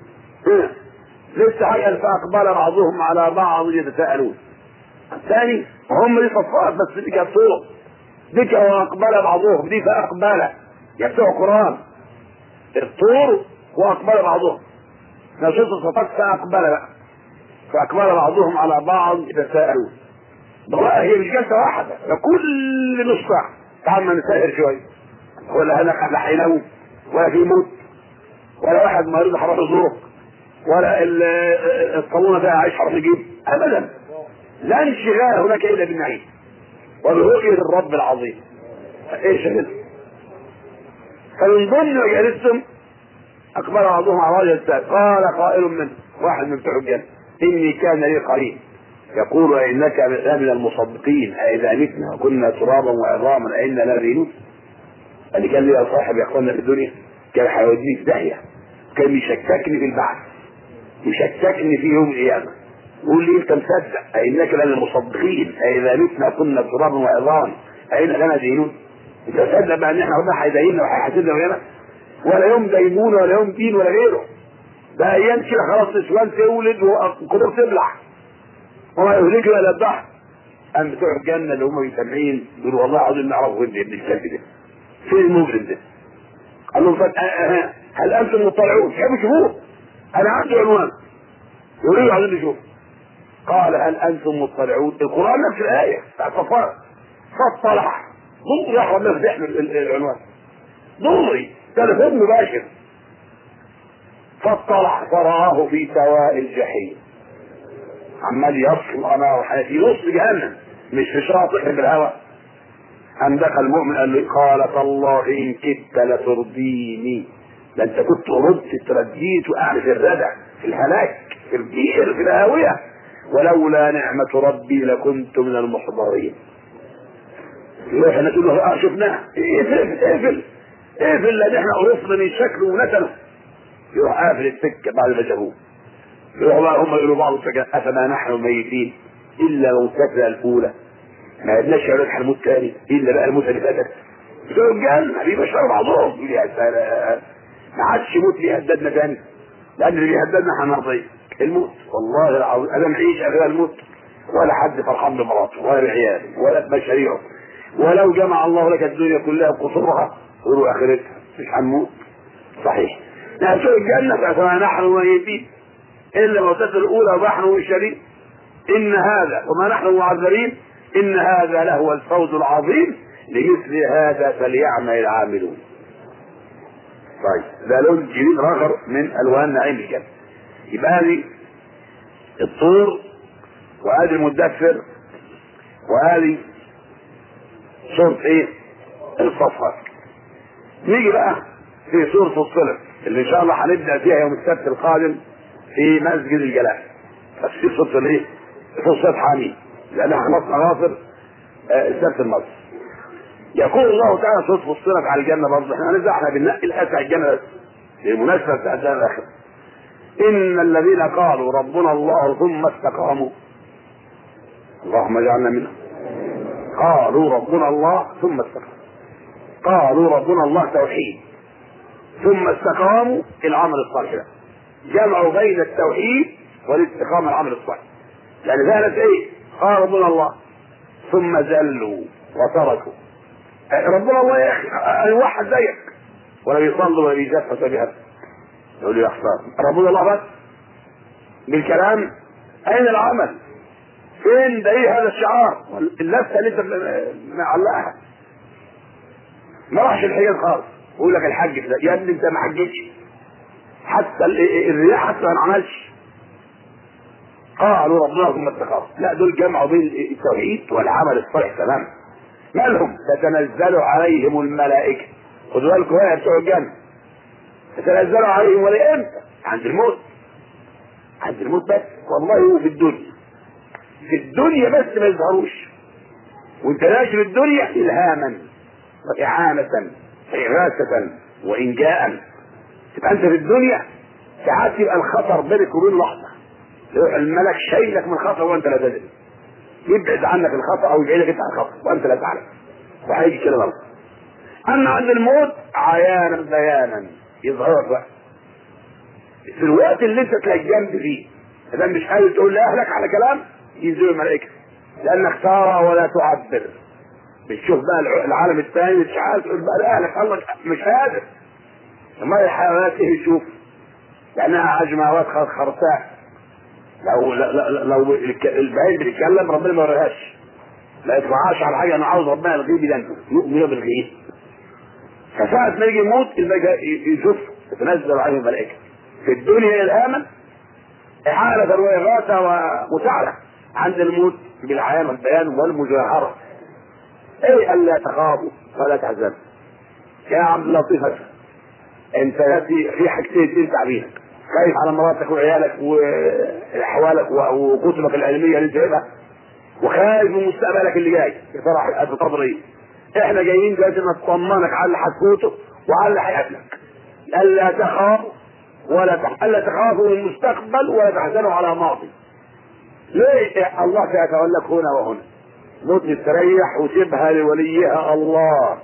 لسه حاجه فاقبل بعضهم على بعض يتساءلون. الثاني وهم دي صفات بس دي كانت صوره، دي واقبل بعضهم، دي فاقبل يفتحوا القران الطور واقبل بعضهم، نشوف الصفات فاقبل بقى، فاقبل بعضهم على بعض يتساءلون. والله هي مش جلسه واحده، ده كل نص ساعه تعال ما نسائر شويه، ولا هلك لا هينام ولا في موت ولا واحد مريض هروح يزورك ولا الصالونه فيها عايش هروح يجيب ابدا، لا انشغال هناك الا بالنعيم وبرؤيه الرب العظيم. ايش هذا؟ فمن ضمن مجالسهم اقبل بعضهم على وجه السائل، قال قائل منه واحد من بتوع الجنه اني كان لي قرين يقول انك من المصدقين أإذا متنا وكنا ترابا وعظاما أئنا لمدينون. اللي كان لي صاحب يقولنا في الدنيا كان هيوديني في داهيه، كان يشككني في البعث، يشككني في يوم القيامه، يقول لي انت مصدق أئنك من المصدقين أإذا متنا كنا ترابا وعظاما أئنا لمدينون؟ انت مصدق بقى ان احنا ربنا هيديننا وهيحاسبنا ويانا؟ ولا يوم دينون ولا يوم دين ولا غيره، ده ايام كده خلاص نسوان تولد وقدر تبلع وما يهلك الا الضحك. ام بتوع الجنه اللي هم مجتمعين يقولوا والله عاوزين نعرف وين ابن الكلب ده، فين المجرم ده؟ قال لهم هل انتم مطلعون؟ تحبوا تشوفوه؟ انا عندي عنوان يريدوا عايزين نشوف. قال هل انتم مطلعون؟ القران نفس الايه بتاعت صفار، فاطلع ضروري يحرم الناس يحمل العنوان ضروري تلفون مباشر، فاطلع فرآه في سواء الجحيم، عمال يصل انا في نص جهنم مش في شاطئ بالهواء. قام دخل المؤمن قال له قال تالله ان كدت لترديني، ده انت كنت ردت ترديت وقاعد في الردع في الهلاك في البئر في الهاويه، ولولا نعمه ربي لكنت من المحضرين. احنا تقول له شفناه اقفل لان احنا عرفنا من شكله ونتنه، يروح قافل السكه بعد ما جابوه. يروحوا بقى هم يقولوا بعض السكن افما نحن ميتين الا موتتنا الاولى، ما عدناش يا هنموت تاني الا بقى الموت اللي فاتت. بتوع الجنه بيبشروا بعضهم يقول يا سلام ما عادش يموت بيهددنا تاني، لان اللي بيهددنا هنرضي الموت. والله العظيم انا نعيش اخر الموت ولا حد فرحان بمراته ولا بعياله ولا بمشاريعه، ولو جمع الله لك الدنيا كلها بقصورها يقولوا اخرتها مش هنموت. صحيح بتوع الجنه فما نحن ميتين الا موتتنا الاولى ونحن منشرين ان هذا وما نحن معذبين ان هذا لهو الفوز العظيم لمثل هذا فليعمل العاملون. طيب ده لون جديد اخر من الوان نعيم الجنه. يبقى هذه الطور وهذه المدثر وهذه سورة ايه؟ الصفات. نيجي بقى في سورة الصلة اللي ان شاء الله هنبدأ فيها يوم السبت القادم في مسجد الجلال، بس في سورة الايه؟ في سورة حميد لانها خلصنا غافر السبت الماضي. يقول الله تعالى سورة الصلة على الجنة برضه، احنا بننقي الآية على الجنة للمناسبة بتاع الدار الآخر. إن الذين قالوا ربنا الله ثم استقاموا، اللهم اجعلنا منهم، قالوا ربنا الله ثم استقاموا، قالوا ربنا الله توحيد ثم استقاموا العمل الصالح، جمعوا بين التوحيد والاستقامة العمل الصالح. يعني ذلك ايه؟ قال ربنا الله ثم زلوا وتركوا. ربنا الله يا اخي واحد زيك ولا بيصلوا ولا بيزفوا بها، يقول لي يا حسام ربنا الله بس بالكلام، اين العمل؟ فين ده؟ ايه هذا الشعار اللفه اللي انت معلقها؟ ما راحش الحجاز خالص، يقول لك الحج كده يا ابني انت ما حجتش، حتى الرياح حتى ما عملش. قالوا ربنا ثم اتخاذ. لا دول جمعوا بين التوحيد والعمل الصالح تماما. مالهم؟ تتنزل عليهم الملائكه. خدوا بالكم يا بتوع الجنه، تتنزل عليهم ولا امتى؟ عند الموت. عند الموت بس. والله هو في الدنيا، في الدنيا بس ما يظهروش، وانت ناشر الدنيا الهاما واعانه واغاثه وانجاء. تبقى انت في الدنيا ساعات يبقى الخطر بينك وبين لحظه، يروح الملك شايلك من خطر وانت لا تدري، يبعد عنك الخطر او يبعدك انت عن الخطر وانت لا تعلم، وهيجي كده برضه. اما عند الموت عيانا بيانا يظهرك بقى في الوقت اللي انت تلاقي جنب فيه، اذا مش قادر تقول لاهلك على كلام ينزلوا الملائكه، لانك ترى ولا تعبر. بتشوف بقى العالم الثاني، مش عارف تقول بقى لاهلك الله مش قادر. ما الحيوانات ايه يشوف؟ لانها عجماوات خرساء، لو البعيد بيتكلم ربنا ما يوريهاش، لا يطلعهاش على حاجه. انا عاوز ربنا يلغيه بلانه يؤمن بالغيه. فساعة ما يجي يموت الملائكه يشوف تتنزل عليه الملائكه في الدنيا الهاما احاله واغاثه ومساعده، عند الموت بالعيان والبيان والمجاهره. ايه الا تخافوا ولا تحزنوا. يا عبد اللطيف انت في حاجتين تنفع بيها، خايف على مراتك وعيالك واحوالك وكتبك العلميه اللي جايبها، وخايف من مستقبلك اللي جاي يا ترى هتفضل ايه. احنا جايين دلوقتي نطمنك على اللي هتفوته وعلى اللي هيقابلك. الا تخافوا الا تخافوا من المستقبل ولا تحزنوا على ماضي. ليه؟ الله سيتولك هنا وهنا. موت تستريح وسيبها لوليها الله.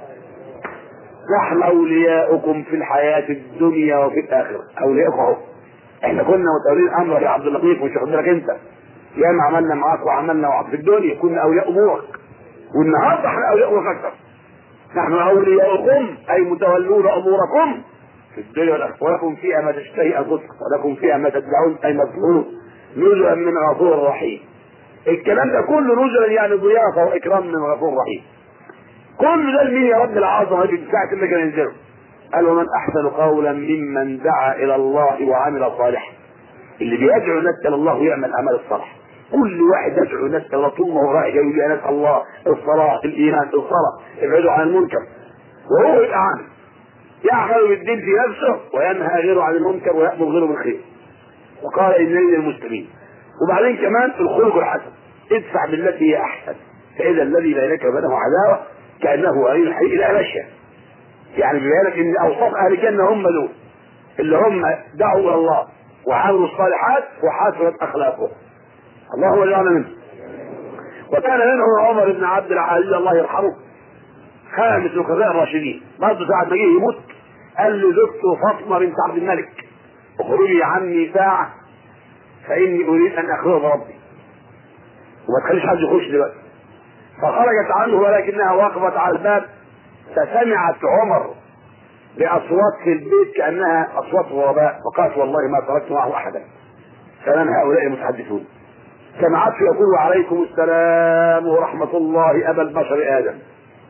نحن اولياؤكم في الحياه الدنيا وفي الاخره. اولياؤكم احنا كنا متولين امرك يا عبد اللطيف، مش واخد بالك انت؟ ياما عملنا معاك وعملنا معاك في الدنيا، كنا اولياء امورك، والنهارده احنا اولياء امورك اكثر. نحن اولياؤكم اي متولون اموركم في الدنيا والاخره، ولكم فيها ما تشتهي انفسكم ولكم فيها ما تدعون اي مطلوب نزلا من غفور رحيم. الكلام ده كله نزلا يعني ضيافه واكرام من غفور رحيم. كل ده لمين يا رب العظمه في ساعه اللي كان ينزله؟ قال ومن احسن قولا ممن دعا الى الله وعمل صالحا. اللي بيدعو الناس الى الله ويعمل اعمال الصالح. كل واحد يدعو الناس الى الله طول ما هو رايح يقول يا ناس الله الصلاه الايمان الصلاه ابعدوا عن المنكر، وهو يبقى عامل يعمل بالدين في نفسه وينهى غيره عن المنكر ويامر غيره بالخير. وقال انني للمسلمين. وبعدين كمان الخلق الحسن، ادفع بالتي هي احسن فاذا الذي بينك وبينه عداوه كانه ولي حي الى مشيه. يعني بيبين ان اوصاف اهل الجنه هم دول اللي هم دعوا الى الله وعملوا الصالحات وحسنت اخلاقهم. الله يجعلنا منه. وكان منهم عمر بن عبد العزيز الله يرحمه، خامس الخلفاء الراشدين. برضه ساعه ما جه يموت قال له زوجته فاطمه بنت عبد الملك اخرجي عني ساعه فاني اريد ان اخلو بربي وما تخليش حد يخش دلوقتي. فخرجت عنه ولكنها وقفت على الباب فسمعت عمر باصوات في البيت كانها اصوات غرباء، فقالت والله ما تركت معه احدا. كان هؤلاء المتحدثون. سمعته يقول وعليكم السلام ورحمه الله ابا البشر ادم.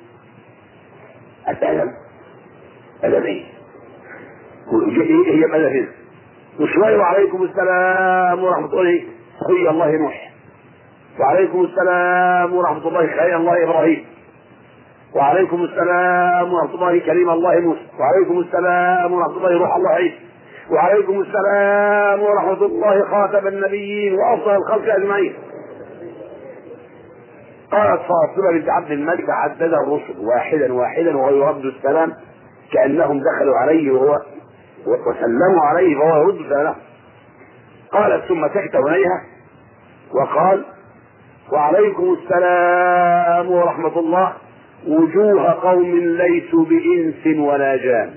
ادم ادم ايه؟ هي ماذا فيه؟ وشويه وعليكم السلام ورحمه الله خي الله نوح، وعليكم السلام ورحمه الله خي الله ابراهيم، وعليكم السلام ورحمه الله كليم الله موسى، وعليكم السلام ورحمه الله روح الله عيسى، وعليكم السلام ورحمه الله خاتم النبيين وافضل الخلق اجمعين. قالت فاطمه بنت عبد الملك عدد الرسل واحدا واحدا وهو يرد السلام كانهم دخلوا عليه وسلموا عليه وهو يرد السلام. قالت ثم سكت اليها وقال وعليكم السلام ورحمه الله وجوه قوم ليسوا بإنس ولا جان.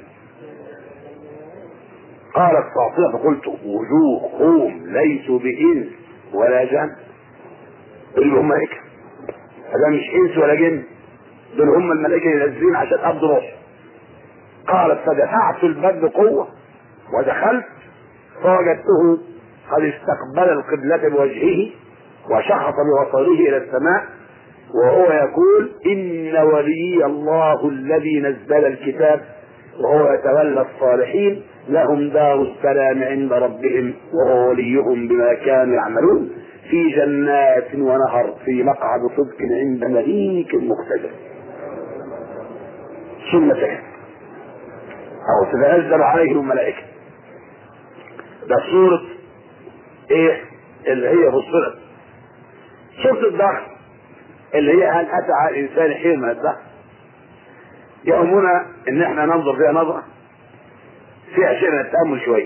قالت فاطمة فقلت وجوه قوم ليسوا بإنس ولا جان؟ اللي هم ملائكة، هذا مش إنس ولا جن، دول هم الملائكة اللي نازلين عشان قبض روح. قالت فدفعت الباب بقوة ودخلت فوجدته قد استقبل القبلة بوجهه وشخص ببصره إلى السماء وهو يقول إن ولي الله الذي نزل الكتاب وهو يتولى الصالحين لهم دار السلام عند ربهم وهو وليهم بما كانوا يعملون في جنات ونهر في مقعد صدق عند مليك مقتدر. سنة أو تتنزل عليهم الملائكة. ده سورة إيه اللي هي فصلت. سورة الدهر اللي هي هل أتى على الإنسان حين من الدهر. يهمنا إن إحنا ننظر فيها نظرة فيها شيء من التأمل شوية.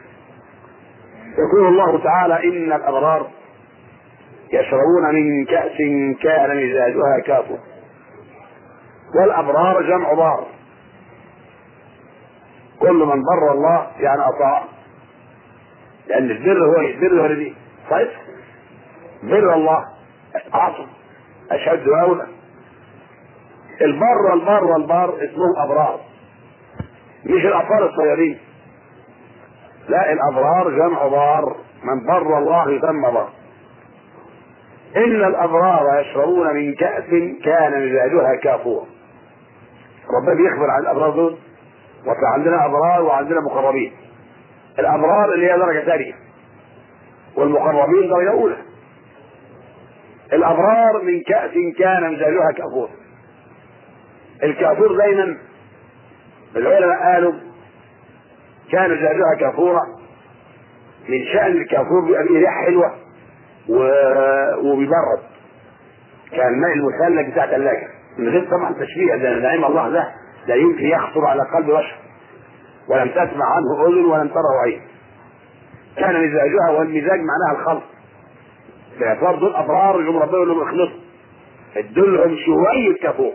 يقول الله تعالى إن الأبرار يشربون من كأس كان مزاجها كافور. والأبرار جمع بار، كل من بر الله يعني أطاع، لأن البر هو البر دي طيب بر الله أعظم أشهد أولى. البر اسمهم أبرار، مش الأبرار الصغيرين، لا الأبرار جمع بار، من بر الله يسمى بار. إن الأبرار يشربون من كأس كان مزاجها كافورا. ربنا بيخبر عن الأبرار دول، وفي عندنا أبرار وعندنا مقربين. الأبرار اللي هي درجة ثانية والمقربين درجة أولى. الأبرار من كأس كان مزاجها كافورا. الكافور دايما العلماء قالوا كان مزاجها كافورا من شأن الكافور بيبقى ريحة حلوة وبيبرد، كان الماء المثلج بتاع ثلاجة من غير طبعا تشبيه، ده نعيم الله ده لا يمكن يخطر على قلب بشر ولم تسمع عنه اذن ولم تره عين. كان مزاجها، والمزاج معناها الخلط. باعتبار دول ابرار يوم ربنا يقول لهم اخلصوا ادولهم شويه كافور.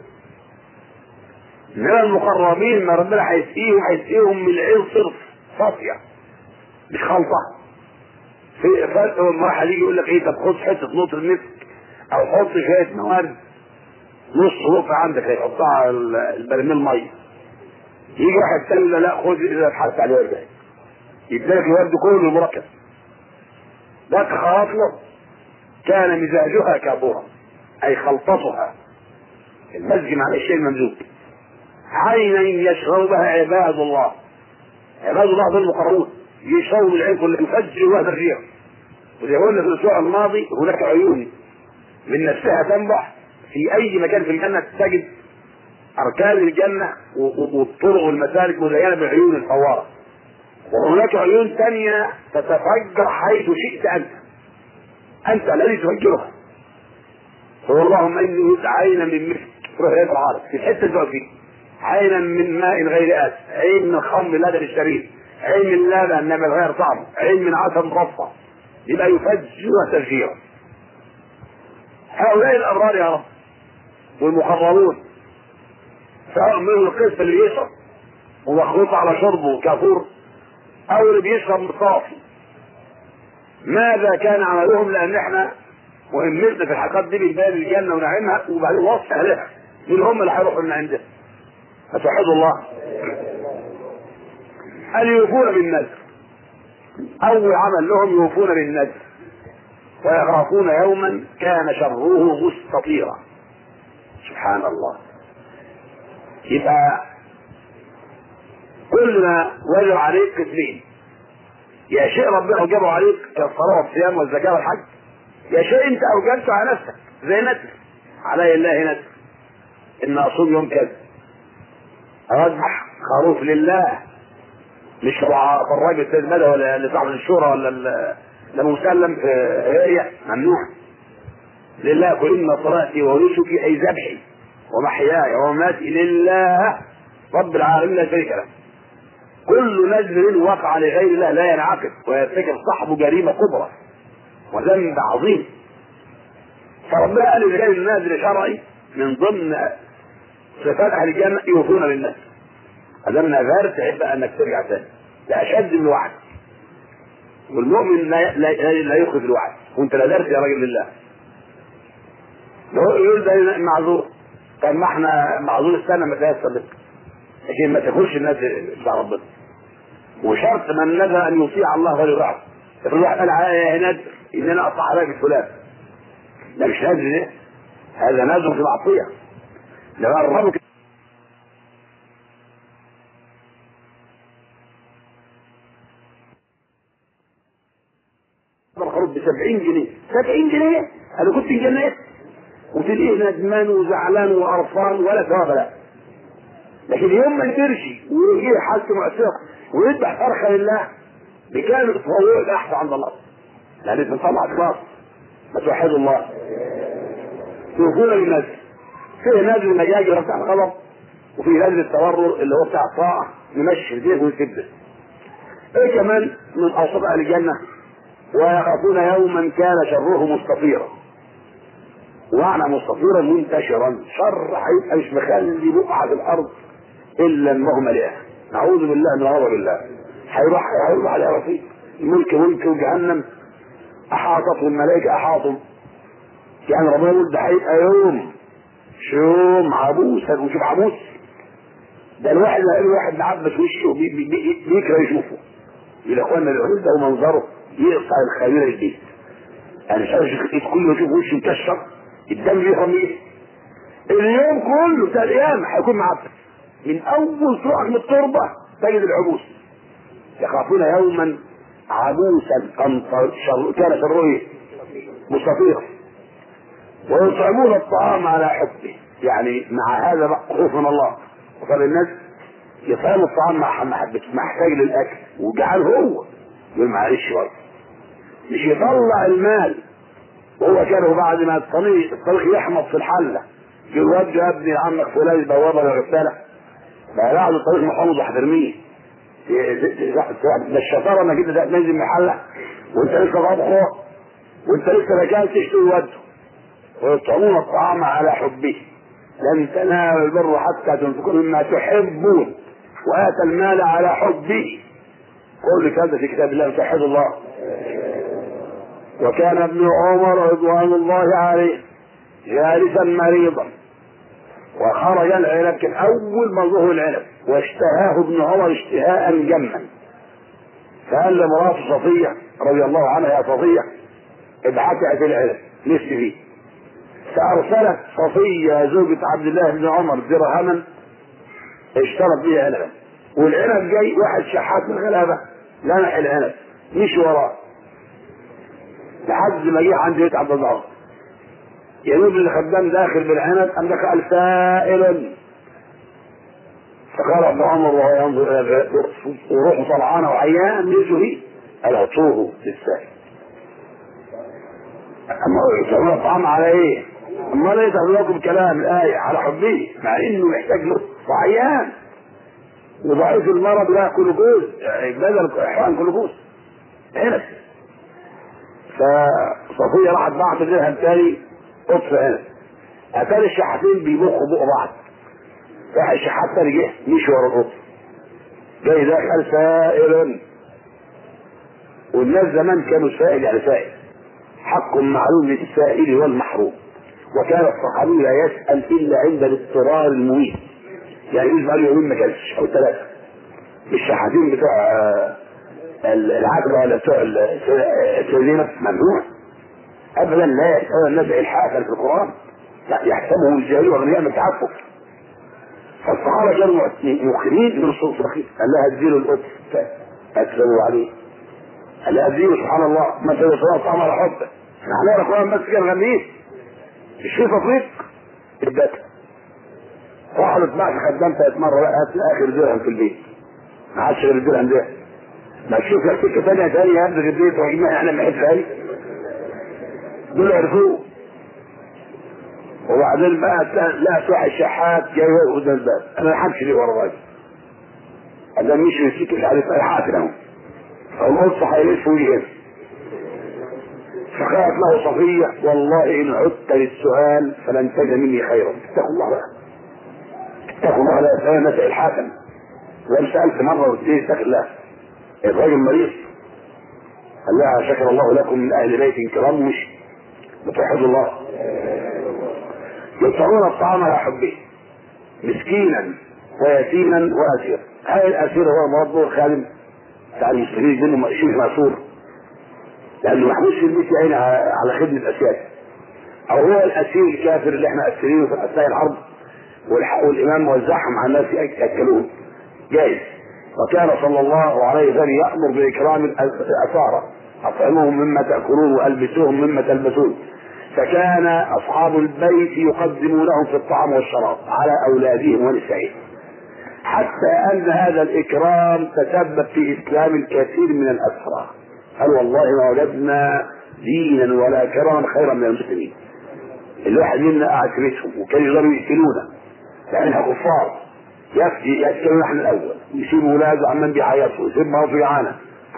انما المقربين ما ربنا هيسقيهم من العين صرف صافيه مش خلطه. في فرق واحد يجي يقول لك ايه طب خد حته نقطه المسك او حط شويه موارد نص نقطه عندك هيحطها على البرميل ميه. يجي واحد تاني لا خد اذا اتحط على الورد يديلك الورد كله مركب. ده خلاص له كان مزاجها كافورا اي خلطتها المزج مع الشيء الممزوج. عينا يشرب بها عباد الله. عباد الله دول المقربون يشربوا من العين كله يفجر وهذا فيها. وزي ما قلنا في الاسبوع الماضي هناك عيون من نفسها تنبح في اي مكان في الجنه، تجد اركان الجنه والطرق والمسالك مزينه بعيون الفواره. وهناك عيون ثانيه تتفجر حيث شئت انت الذي تفجرها. اللهم اني اريد عينا من مسك روح يد العارض في الحته اللي فيه، عينا من ماء غير آسف، عين من خمر لبن الشريف، عين من لبن نبت غير طعم، عين من عسل مصفى. يبقى يفجرها تفجيرا. هؤلاء الابرار يا رب والمقربون، سواء منهم القسط اللي بيشرب ومخلوط على شربه كافور او اللي بيشرب صافي. ماذا كان عملهم؟ لان احنا مهمتنا في الحلقات دي بنبان الجنه ونعيمها وبعدين وصف اهلها مين هم اللي هيروحوا من عندها. فتوحدوا الله. ان يوفون بالنذر، اول عمل لهم يوفون بالنذر ويخافون يوما كان شره مستطيرا. سبحان الله. يبقى كل ما وجب عليك قسمين، يا شيء ربنا اوجبه عليك كالصلاه والصيام والزكاه والحج، يا شيء انت اوجبته على نفسك زي نذر علي الله نذر ان اصوم يوم كذا، اذبح خروف لله مش فراج السيد مدى ولا لصاحب الشورى ولا لمسلم في هي ممنوع. لله قل ان صلاتي ونسكي اي ذبحي ومحياي ومماتي لله رب العالمين لا شريك له. كل نذر وقع لغير الله لا ينعقد ويرتكب صاحبه جريمه كبرى وذنب عظيم. فربنا قال لغير النذر شرعي من ضمن صفات اهل الجنه يوفون بالنذر. هذا نذر تحب انك ترجع تاني، ده اشد من الوعد. والمؤمن لا يخرج الوعد وانت نذرت يا راجل لله. لو يقول ده معذور، طب ما احنا معذور السنه ما تيسر لك، لكن ما تاكلش النذر بتاع ربنا. وشرط من نذر ان يطيع الله فليطيعه. افرض واحد قال يا نذر ان انا اقطع راجل فلان، ده مش نذر ده، هذا نازل في معصيه. لما قربك خروج ب 70 جنيه 70 جنيه انا كنت جنيت، وتلاقيه ندمان وزعلان وقرفان ولا ثواب لا. لكن يوم ما يرشي ويجي حالته مؤثره ويذبح فرخه لله بكامل التطوع ده احسن عند الله، لان بنطلع اخلاص. ما توحدوا الله. توفون للناس. فيه نازل المجاجر بتاع الغضب، وفي نازل التورر اللي هو بتاع الطاعه يمشي ايديه ويكبر. ايه كمان من اوصاف اهل الجنه؟ ويخافون يوما كان شره مستطيرا. ومعنى مستطيرا منتشرا، شر هيبقى مش مخلي بقعه في الارض الا انه مليئه. نعوذ بالله من غضب الله. هيروح على رصيد الملك ملك وجهنم احاطته الملائكه احاطوا. يعني ربنا يقول ده هيبقى يوم يوم عبوسا. وشوف عبوس ده الواحد معبس وشه بيكره يشوفه. يا اخوانا العبوس ده ومنظره يقطع الخميره البيت. يعني شايف كله يشوف وشه مكشر الدم بيرميه. اليوم كله بتاع القيامه هيكون معبس من اول طلوعك من التربه تجد العبوس. يخافون يوما عبوسا كان شره مستطيرا. ويطعمون الطعام على حبه. يعني مع هذا بقى خوف من الله. وصار الناس يطعموا الطعام مع محبته، محتاج للاكل وجعل هو يقول معلش برضه مش يطلع المال. وهو كانوا بعد ما الطريق يحمض في الحله يقول وجه يا ابني عمك فلان البوابه الغساله بقى بعد الطريق محمض وهترميه. ده الشطاره انك انت تنزل من الحله وانت لسه طابخه وانت لسه ما كانتش تقول ويطعمون الطعام على حبه. لن تنالوا البر حتى تنفقوا مما تحبون واتى المال على حبه. كل كذا في كتاب الله. توحد الله. وكان ابن عمر رضوان الله عليه جالسا مريضا وخرج العنب. كان اول ما ظهر العنب واشتهاه ابن عمر اشتهاء جما. فقال لمراته صفيه رضي الله عنها يا صفيه ابعثي في العنب نفسي فيه. فارسلت صفيه زوجة عبد الله بن عمر درهما اشترت به عنبا. والعنب جاي واحد شحات من الغلابه لمح العنب مش وراه لحد ما جه عند بيت عبد الله. ينوب الخدام داخل بالعنب ام دخل سائل. فقال ابن عمر وهو ينظر الى وروحه طلعانه وعيان نفسه فيه قال اعطوه للسائل. اما يسمى الطعام على ايه؟ اما ليس لكم كلام الايه على حبه مع انه يحتاج له وعيان وضعيف المرض لا جلوكوز يعني بدل احوان جلوكوز عنب. فصفيه راحت بعت درهم تاني قطف عنب. اتاري الشحاتين بيبخوا بق بعض. راح الشحات تاني جه مشي ورا القطف جاي داخل سائل. والناس زمان كانوا سائل يعني سائل حق معلوم للسائل والمحروم. وكان الصحابي لا يسأل إلا عند الاضطرار المميت. يعني يسأل يومين ما كانش أو ثلاثة. الشحاتين بتوع العقل ولا بتوع السيدين ممنوع أبدا. لا يسأل الناس إلحافا في القرآن لا يحسبهم الجاهل وغنياء من تعفف. فالصحابة كانوا مخرين من الصوت الأخير. قال لها اديله القدس أكذبوا عليه. قال لها اديله سبحان الله ما سوى صلاة طعم على حبه. احنا القرآن بس كان غنيه مش في تطبيق الداتا. واحد اتبعت خدام ثلاث مرة بقى هات اخر درهم في البيت ما عادش غير الدرهم ده. ما تشوف لك سكة ثانية هبدأ في البيت وجماعة احنا ما حدش دول عرفوه. وبعدين بقى لا واحد شحات جاي واقف قدام الباب انا ما حدش ليه ورا الراجل. هذا مش نسيت مش عارف اي حاجة لهم. فالقصة هيلف ويجي. فقالت له صفية والله إن عدت للسؤال فلن تجد مني خيرا. اتقوا الله بقى. اتقوا الله لا يسأل مسأل الحاكم. وإن سألت مرة واثنين اتق الله. الرجل مريض قال لها شكر الله لكم من أهل بيت كرام مش بتوحدوا الله. يطعمون الطعام على حبه مسكينا ويتيما وأسير. هذا الأسير هو الموظف الخادم بتاع المسلمين منه مأشوف مأسور لأنه محبوس في البيت عين على خدمة الأسياد. او هو الاسير الكافر اللي احنا اسيرينه في اثناء الحرب والامام موزعهم على الناس ياكلوه جايز. وكان صلى الله عليه وسلم يامر باكرام الاسارى، اطعموهم مما تاكلون والبسوهم مما تلبسون. فكان اصحاب البيت يقدمونهم في الطعام والشراب على اولادهم ونسائهم، حتى ان هذا الاكرام تسبب في اسلام الكثير من الاسرى. قال والله ما وجدنا دينا ولا كرما خيرا من المسلمين. الواحد منا قاعد في بيتهم وكانوا يقدروا يقتلونا لانها كفار، يقتلونا احنا الاول ويسيبوا ولاده عمال بيعيطوا ويسيب مراته جعانه،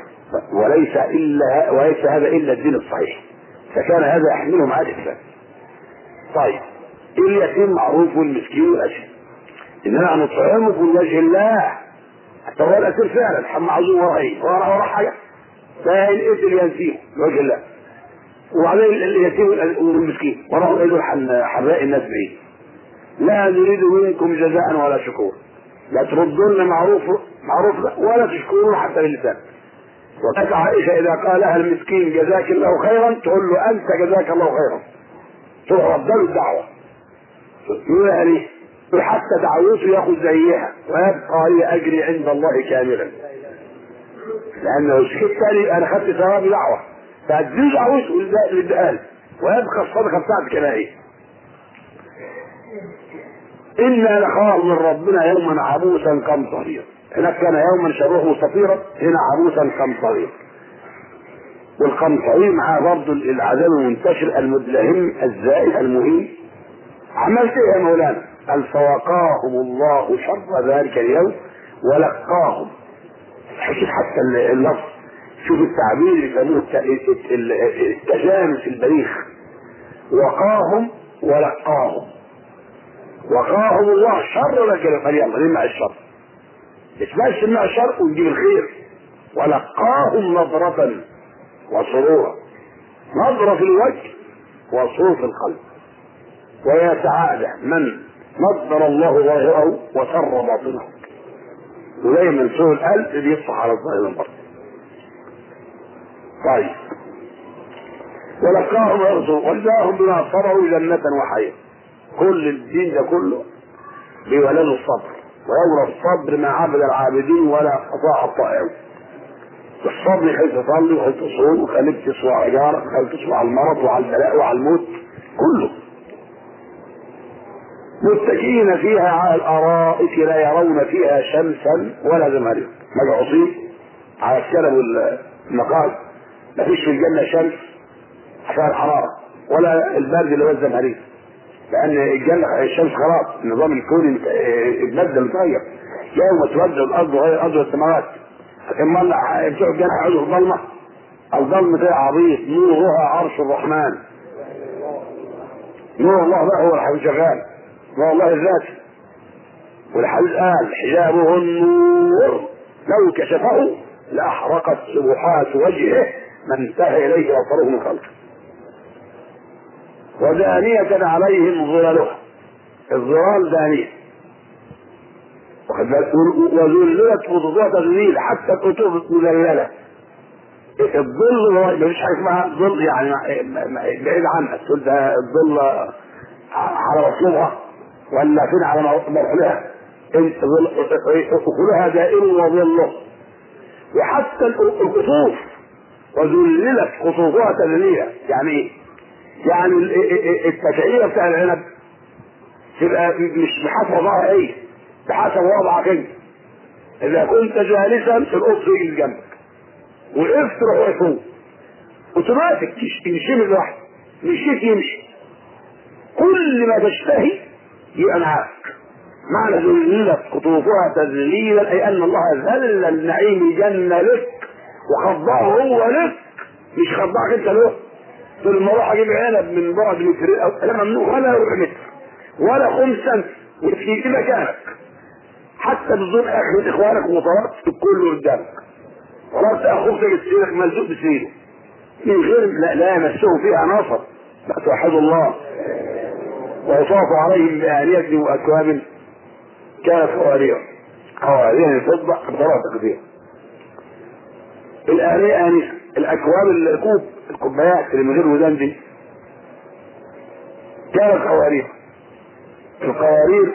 وليس هذا الا الدين الصحيح. فكان هذا يحملهم على الاسلام. طيب اليتيم معروف والمسكين والاشهر، اننا نطعمه في وجه الله. حتى هو الاسير فعلا حم عزوم وراه حاجه فالقتل ينسيه لوجه الله، وبعدين اليتيم والمسكين وراه يقولوا حراء الناس بعيد. لا نريد منكم جزاء ولا شكور، لا تردون معروف ولا تشكرون حتى باللسان. وكانت عائشه اذا قال لها المسكين جزاك الله خيرا تقول له انت جزاك الله خيرا، تروح رد له الدعوه. يقول يعني حتى دعوته ياخذ زيها ويبقى لي اجري عند الله كاملا، لانه الشيء الثاني انا خدت ثواب دعوه فاديله دعوته للدقال ويبقى الصدقه بتاعتك كما هي. انا نخاف من ربنا يوما عبوسا قمطريرا. هناك كان يوما شبهه مستطيرا، هنا عبوسا قمطريرا. والقمطرير معاه برضه العذاب المنتشر المدلهم الزائد المهين. عملت ايه يا مولانا؟ قال فوقاهم الله شر ذلك اليوم ولقاهم. شوف حتى اللفظ، شوف التعبير اللي يسموه التجانس البليغ. وقاهم ولقاهم. وقاهم الله شر ذلك اليوم. يلا نمنع الشر، مش نمنع الشر ونجيب الخير. ولقاهم نظرة وسرورا، نظرة في الوجه وسرور في القلب. ويا سعادة من نظر الله ظاهره وسر باطنه. ودايما سوء القلب بيصح على الظاهر من بره. طيب ولقاهم يرزق وجاءهم بما صبروا جنة وحياة. كل الدين ده كله بيولد الصبر، ويورى الصبر ما عبد العابدين ولا قطاع الطائعين. الصبر يخليك تصلي ويخليك تصوم ويخليك تسوى على جارك ويخليك تسوى على المرض وعلى البلاء وعلى الموت كله. متكئين فيها على الارائك لا يرون فيها شمسا ولا زمهريرا. مجعوصين على الكنب والمقاعد، ما فيش في الجنه شمس عشان الحراره ولا البرد اللي هو الزمهرير، لان الجنه الشمس خلاص النظام الكوني اتبدل اتغير. يوم تبدل الارض وغير الارض والسماوات. لكن بتوع الجنه يقعدوا في الظلمه، الظلمه ده عبيط نورها عرش الرحمن. نور الله بقى هو الحبيب شغال، نور الله الذاتي. والحبيب قال حجابه النور لو كشفه لاحرقت سبحات وجهه ما انتهى اليه بصره من خلقه. ودانية عليهم ظلالها، الظلال دانية وذللت خطوطها تذليل حتى الكتب مذللة. الظل مفيش حاجة اسمها ظل يعني بعيد عنك تقول ده الظل على مطلوبها ولا فين على مرحلها. أكلها دائر وظله. وحتى القطوف وذللت خطوطها تذليلا. يعني ايه؟ يعني التشعيرة بتاع العنب تبقى مش بحسب وضعها ايه، بحسب وضعك انت. اذا كنت جالسا القط يجي جنبك وقفت روح فوق اوتوماتيك تمشي لوحدك، مشيت يمشي. كل ما تشتهي يبقى معاك. معنى ذللت قطوفها تذليلا اي ان الله ذل النعيم الجنه لك وخضعه هو لك، مش خضعك انت له. طول ما اروح اجيب عنب من بعد مترين او لا ممنوع ولا ربع متر ولا خمسا وتيجي مكانك، حتى بدون اخر اخوانك ومطارات كله قدامك. خلاص اخوك تجد ملزوق بسريره من غير لا يمسهم فيها نصر. لا توحدوا الله. ويطاف عليهم بآنية واكواب كانت قوارير الفضة قدرها تقدير. الآنية الاكواب الكوب الكوبايات اللي من غير ودان دي كانت قوارير. القوارير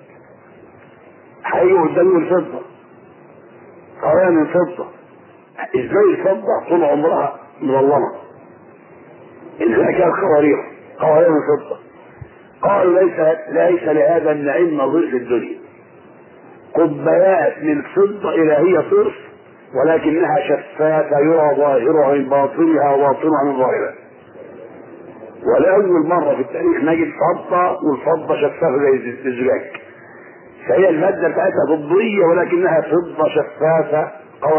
هيجوا قدامه الفضة، قوارير من فضة. ازاي الفضة طول عمرها مظلمة؟ انها كانت قوارير من فضة. قالوا ليس لهذا النعيم نظير في الدنيا. كوبايات من فضة إلى هي صرف، ولكنها شفافة يرى ظاهرها من باطنها وباطنها من ظاهرها. ولأول مرة في التاريخ نجد فضة والفضة شفافة زي الزجاج. فهي المادة بتاعتها فضية ولكنها فضة شفافة.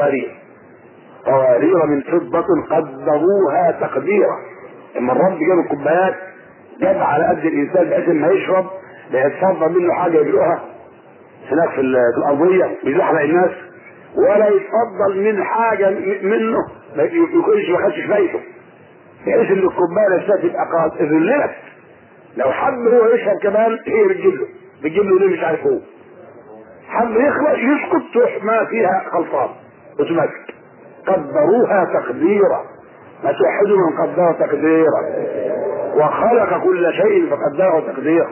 قوارير من فضة قدروها تقديرا. اما الرب جاب الكوبايات جاب على قد الانسان بحيث ما يشرب لا يتفضل منه حاجة يبلوها هناك في الأرضية ويزحلق الناس، ولا يتفضل من حاجة منه ما يكونش ما خدش فايته، بحيث ان الكوبايه نفسها تبقى ذلت. لو حب هو يشرب كمان هي بتجيب له ليه مش عارف هو حب يخلص يسكت تروح ما فيها خلطان اوتوماتيك. قدروها تقديرا. ما توحدوا من قدر تقديرا، وخلق كل شيء فقدره تقديرا.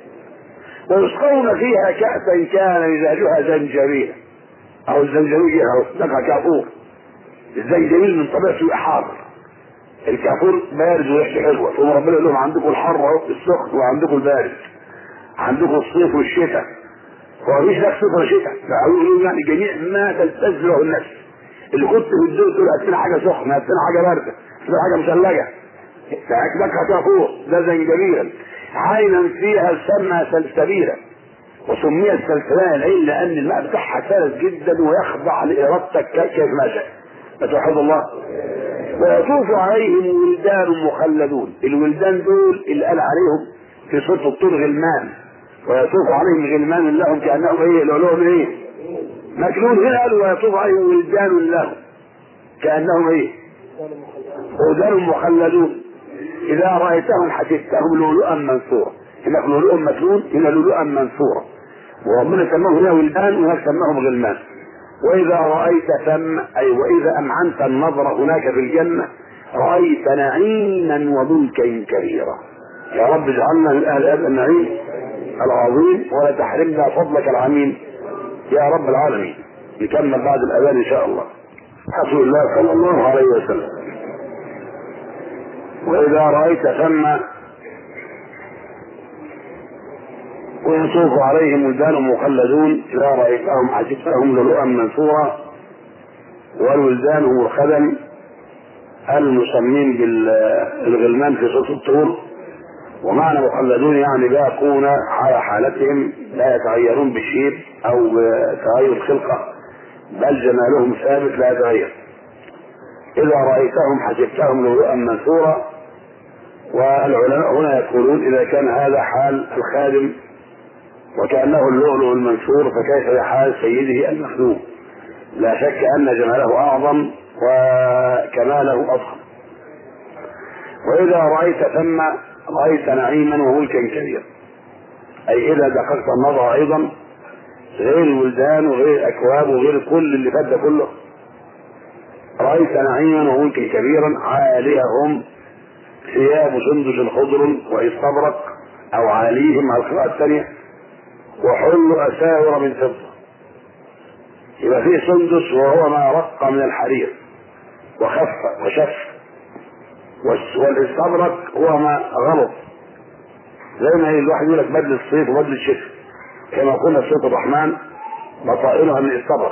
ويسقون فيها كأسا كان مزاجها زنجبيلا، او الزنجبيل لقى كافور. الزنجبيل من طبيعته حار، الكافور بارد وريحته حلوه. ثم ربنا يقول لهم عندكم الحر السخن وعندكم البارد، عندكم الصيف والشتاء، ومفيش لك صيف ولا شتاء. فيقولوا يعني جميع ما تلتذ له النفس. اللي كنت في الدول تقول هات لنا حاجه سخنه، هات لنا حاجه بارده، هات لنا حاجه مثلجه، فاكلك كافور. ده زنجبيلا عينا فيها سمى سلسبيلا، وسميت سلسبيلا العين لان الماء بتاعها سلس جدا ويخضع لارادتك كيف ما شاء. فتوحد الله. ويطوف عليهم ولدان مخلدون. الولدان دول اللي قال عليهم في سورة الطور غلمان، ويطوف عليهم غلمان لهم كأنهم ايه لهم ايه مكنون. هنا قالوا ويطوف عليهم ولدان لهم كأنهم ايه ولدان مخلدون إذا رأيتهم حسبتهم لؤلؤا منثورا. هناك لؤلؤ مكنون، هنا لؤلؤا منثورا. وربنا سماهم هنا ولدان وهناك سماهم غلمان. وإذا رأيت ثم أي وإذا أمعنت النظر هناك في الجنة رأيت نعيما وملكا كبيرا. يا رب اجعلنا من أهل هذا النعيم العظيم ولا تحرمنا فضلك العميم يا رب العالمين. نكمل بعد الأذان إن شاء الله. رسول الله صلى الله عليه وسلم. وإذا رأيت ثم ويطوف عليهم ولدان مخلدون إذا رأيتهم حسبتهم لؤلؤا منثورا. والولدان هم الخدم المسمين بالغلمان في سورة الطور. ومعنى مخلدون يعني باقون على حالتهم لا يتغيرون بالشيب أو بتغير خلقة، بل جمالهم ثابت لا يتغير. إذا رأيتهم حسبتهم لؤلؤا منثورا. والعلماء هنا يقولون إذا كان هذا حال الخادم وكأنه اللؤلؤ المنثور فكيف بحال سيده المخدوم؟ لا شك أن جماله أعظم وكماله أضخم. وإذا رأيت ثم رأيت نعيما وملكا كبيرا، أي إذا دققت النظر أيضا غير الولدان وغير الأكواب وغير كل اللي فات كله رأيت نعيما وملكا كبيرا. عاليهم ثياب سندس خضر واستبرق أو عاليهم على القراءة الثانية وحلوا أساور من فضة. يبقى فيه سندس وهو ما رق من الحرير وخف وشف، والاستبرق هو ما غلط زي ما الواحد يقول لك بدل الصيف وبدل الشتاء، كما قلنا في سورة الرحمن بطائنها من الاستبرق.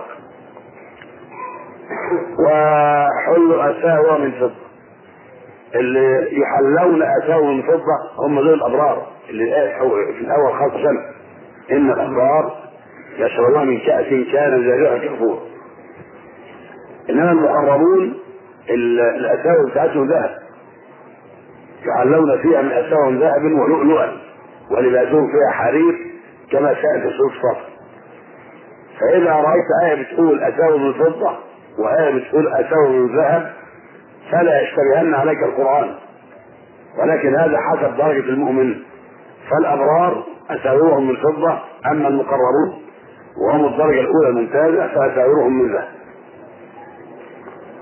وحلوا أساور من فضة. اللي يحلون أساور من فضة هم دول الأبرار اللي في الأول خالص سنة إن الأبرار يشربون من كأس كان زاجها كفور. إنما المقربون الأساور بتاعتهم ذهب يحلون فيها من أساور ذهب ولؤلؤا ولباسهم فيها حرير كما شاء في سورة الصف. فإذا رأيت آية بتقول أساور من فضة وآية بتقول أساور من ذهب فلا يشتبهن عليك القرآن، ولكن هذا حسب درجة المؤمن. فالأبرار أساورهم من فضة، أما المقربون وهم الدرجة الأولى الممتازة فأساورهم من ذهب.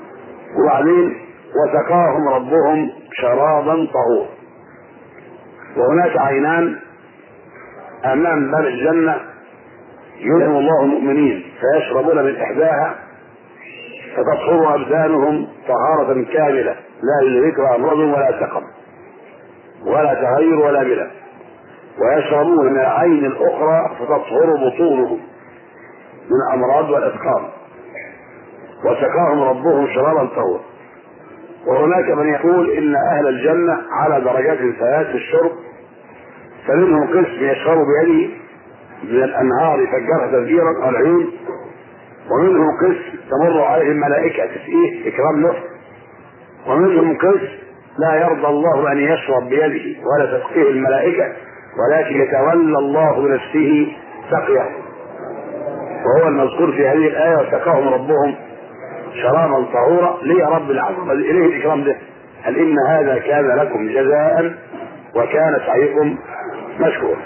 وبعدين وسقاهم ربهم شرابا طهور. وهناك عينان امام باب الجنة يلهم الله المؤمنين فيشربون من احداها فتطهر ابدانهم طهارة كاملة لا يدركها امراض ولا سقم ولا تغير ولا بلا، ويشربون من العين الاخرى فتطهر بطونهم من الامراض والاسقام وسقاهم ربهم شرابا طهورا. وهناك من يقول ان اهل الجنة على درجات ثلاث في الشرب، فمنهم قسم يشرب بيده من الانهار يفجرها تفجيرا العيون، ومنهم قسم تمر عليه الملائكة تسقيه اكرام له، ومنهم قسم لا يرضى الله ان يشرب بيده ولا تسقيه الملائكة ولكن يتولى الله بنفسه سقيه، وهو المذكور في هذه الآية وسقاهم ربهم شرابا طهورا. ليه يا رب العظيم اليه الاكرام ده؟ قال ان هذا كان لكم جزاء وكان سعيكم مشكورا.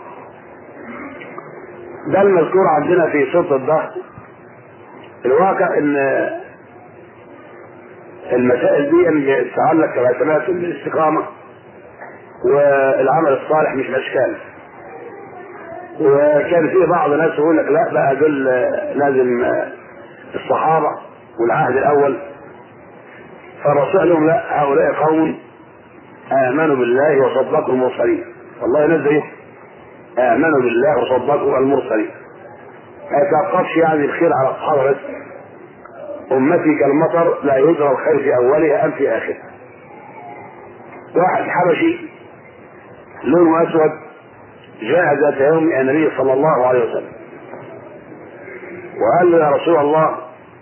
ده المذكور عندنا في سورة الدهر. الواقع ان المسائل دي تتعلق كما سمعتم بالاستقامة والعمل الصالح مش اشكال. وكان في بعض الناس يقول لك لا بقى دول لازم الصحابة والعهد الاول، فالرسول لهم لا، هؤلاء قوم امنوا بالله وصدقوا المرسلين. والله ناس زيهم امنوا بالله وصدقوا المرسلين، ما يتوقفش يعني الخير على الصحابة بس. امتي كالمطر لا يدرى الخير في اولها ام في اخرها. واحد حبشي لونه اسود جاء ذات يوم الى النبي صلى الله عليه وسلم وقال له يا رسول الله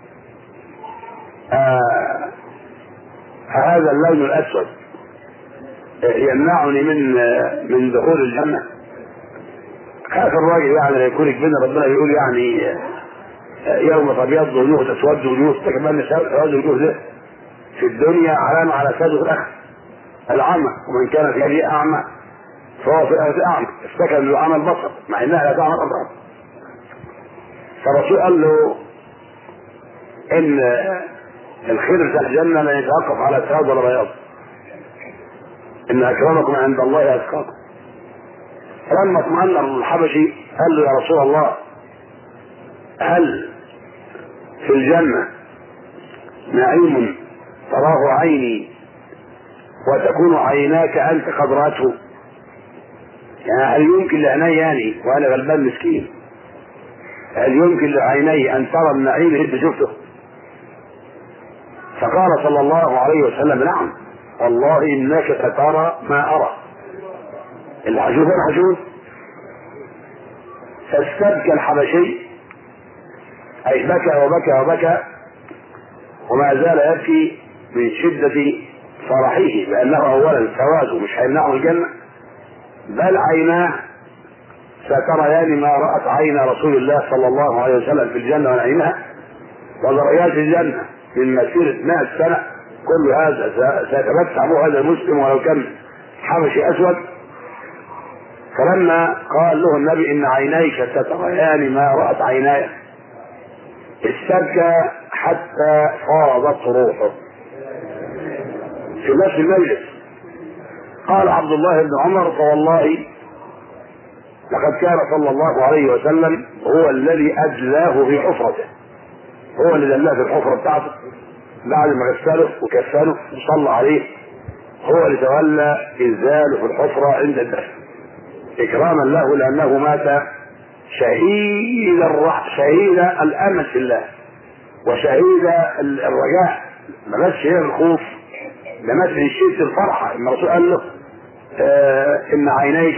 هذا اللون الاسود يمنعني من دخول الجنة. خاف الراجل يعني يكون بين ربنا يقول يعني يوم تبيض وجوه تسود وجوه، تكمل سواد وجوه ده في الدنيا علامة على سواد الاخر العمى، ومن كان في هذه اعمى فهو في الآخرة اعمى، استكمل له عمى البصر مع انها لا تعمى الابصار. فالرسول قال له ان الخير بتاع الجنة لا يتوقف على سواد ولا بياض، ان اكرمكم عند الله اتقاكم. فلما اطمأن الحبشي قال له يا رسول الله هل في الجنة نعيم تراه عيني وتكون عيناك انت قد رأته؟ يعني هل يمكن لعيني يعني وانا غلبان مسكين، هل يمكن لعيني ان ترى النعيم اللي انت شفته؟ فقال صلى الله عليه وسلم نعم والله انك سترى ما ارى. الحشوف الحشوف. فاستبكى الحبشي اي بكى وبكى وبكى وما زال يبكي من شدة فرحه بانه اولا سواده مش هيمنعه الجنة، بل عيناه ستريان ما رأت عين رسول الله صلى الله عليه وسلم في الجنة ونعيمها ودرجات الجنة من مسيرة 100 سنة. كل هذا سيتمتع به هذا المسلم ولو كان حبشي اسود. فلما قال له النبي ان عينيك ستريان ما رأت عيناي استبكى حتى فاضت روحه في نفس المجلس. قال عبد الله بن عمر فوالله لقد كان صلى الله عليه وسلم هو الذي أجلاه في حفرته، هو اللي دلاه في الحفرة بتاعته بعد ما غسله وكفنه وصلى عليه، هو اللي تولى إنزاله في الحفرة عند الدفن إكراما له لأنه مات شهيد الأمل في الله وشهيد الرجاء، ما ماتش هي الخوف، ده مات من شدة الفرحة. الرسول قال له إن عينيك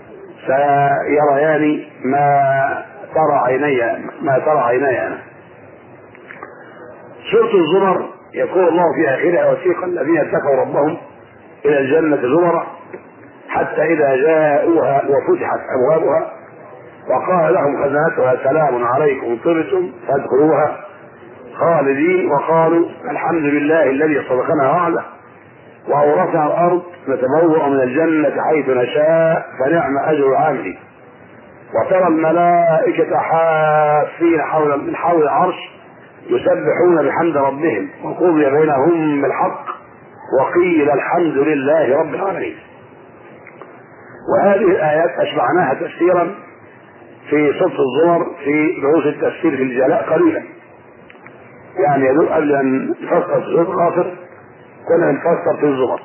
سيريان ما ترى عيني أنا. سورة الزمر يقول الله في آخرها وسيق الذين اتقوا ربهم إلى الجنة زمرا حتى إذا جاءوها وفتحت أبوابها وقال لهم خزنتها سلام عليكم طبتم فادخلوها خالدين وقالوا الحمد لله الذي صدقنا وعده وأورثنا الأرض نتبوأ من الجنة حيث نشاء فنعم أجر العاملين. وترى الملائكة حافين من حول العرش يسبحون بحمد ربهم وقضي بينهم بالحق وقيل الحمد لله رب العالمين. وهذه الآيات أشبعناها تفسيرا في سورة الزمر في دروس التفسير في الجلاء قليلا، يعني يدل قبل أن نفسر في سورة غافر كنا نفسر في الزمر،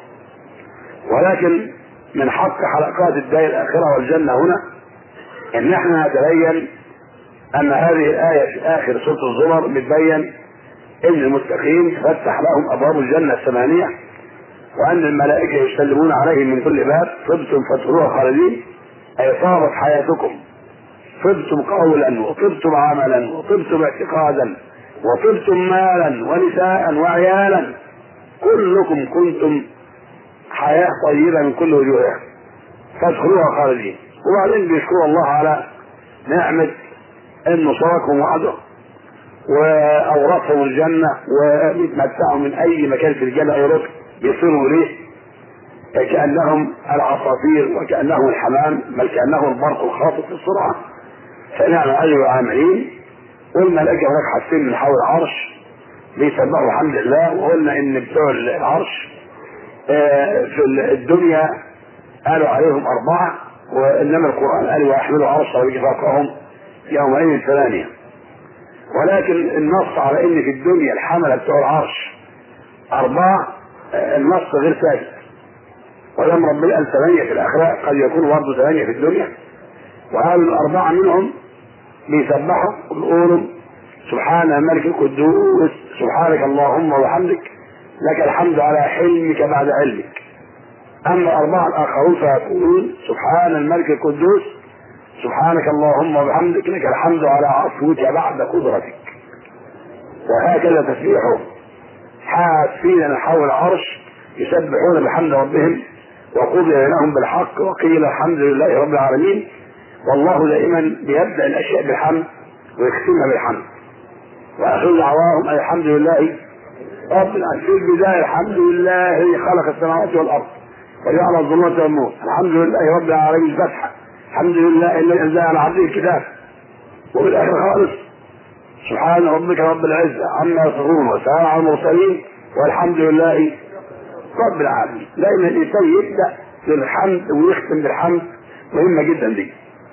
ولكن من حق حلقات الدار الآخرة والجنة هنا ان احنا نتبين ان هذه الآية في آخر سورة الزمر بتبين ان المتقين تفتح لهم ابواب الجنة الثمانية، وان الملائكة يسلمون عليهم من كل باب طبتم فادخلوها خالدين، اي طابت حياتكم، طبتم قولا وطبتم عملا وطبتم اعتقادا وطبتم مالا ونساء وعيالا، كلكم كنتم حياة طيبة من كل وجوهها فادخلوها خالدين. وبعدين بيشكروا الله على نعمة انه صاركم وعده واورثهم الجنة وبيتمتعوا من اي مكان في الجنة اي ركن بيصيروا اليه كأنهم العصافير وكأنهم الحمام بل كأنهم البرق الخاطف في السرعة، فنعم اجر العاملين. والملائكة هناك حاسين من حول العرش بيسبحوا الحمد لله. وقلنا ان بتوع العرش في الدنيا قالوا عليهم 4 وانما القرآن قال ويحملوا عرش ربك فوقهم يومئذ 8، ولكن النص على ان في الدنيا الحملة بتوع العرش 4 النص غير ثابت، ولما ربنا قال 8 في الاخرة قد يكون برضه 8 في الدنيا. وقالوا 4 منهم بيسبحوا وبيقولوا سبحان الملك القدوس سبحانك اللهم وبحمدك لك الحمد على حلمك بعد علمك. اما 4 الاخرون فيقولون سبحان الملك القدوس سبحانك اللهم وبحمدك لك الحمد على عفوك بعد قدرتك. وهكذا تسبيحهم حاسين من حول العرش يسبحون بحمد ربهم وقضي بينهم بالحق وقيل الحمد لله رب العالمين. والله دائما بيبدأ الاشياء بالحمد ويختمها بالحمد. واخر دعواهم الحمد لله رب العالمين. في البداية الحمد لله الذي خلق السماوات والارض وجعل الظلمات والنور، الحمد لله رب العالمين الفتحة، الحمد لله الذي انزل على عبده الكتاب. وفي الاخر خالص سبحان ربك رب العزة عما يصفون وسلام على المرسلين والحمد لله رب العالمين. دائما الانسان يبدا بالحمد ويختم بالحمد، مهمة جدا دي.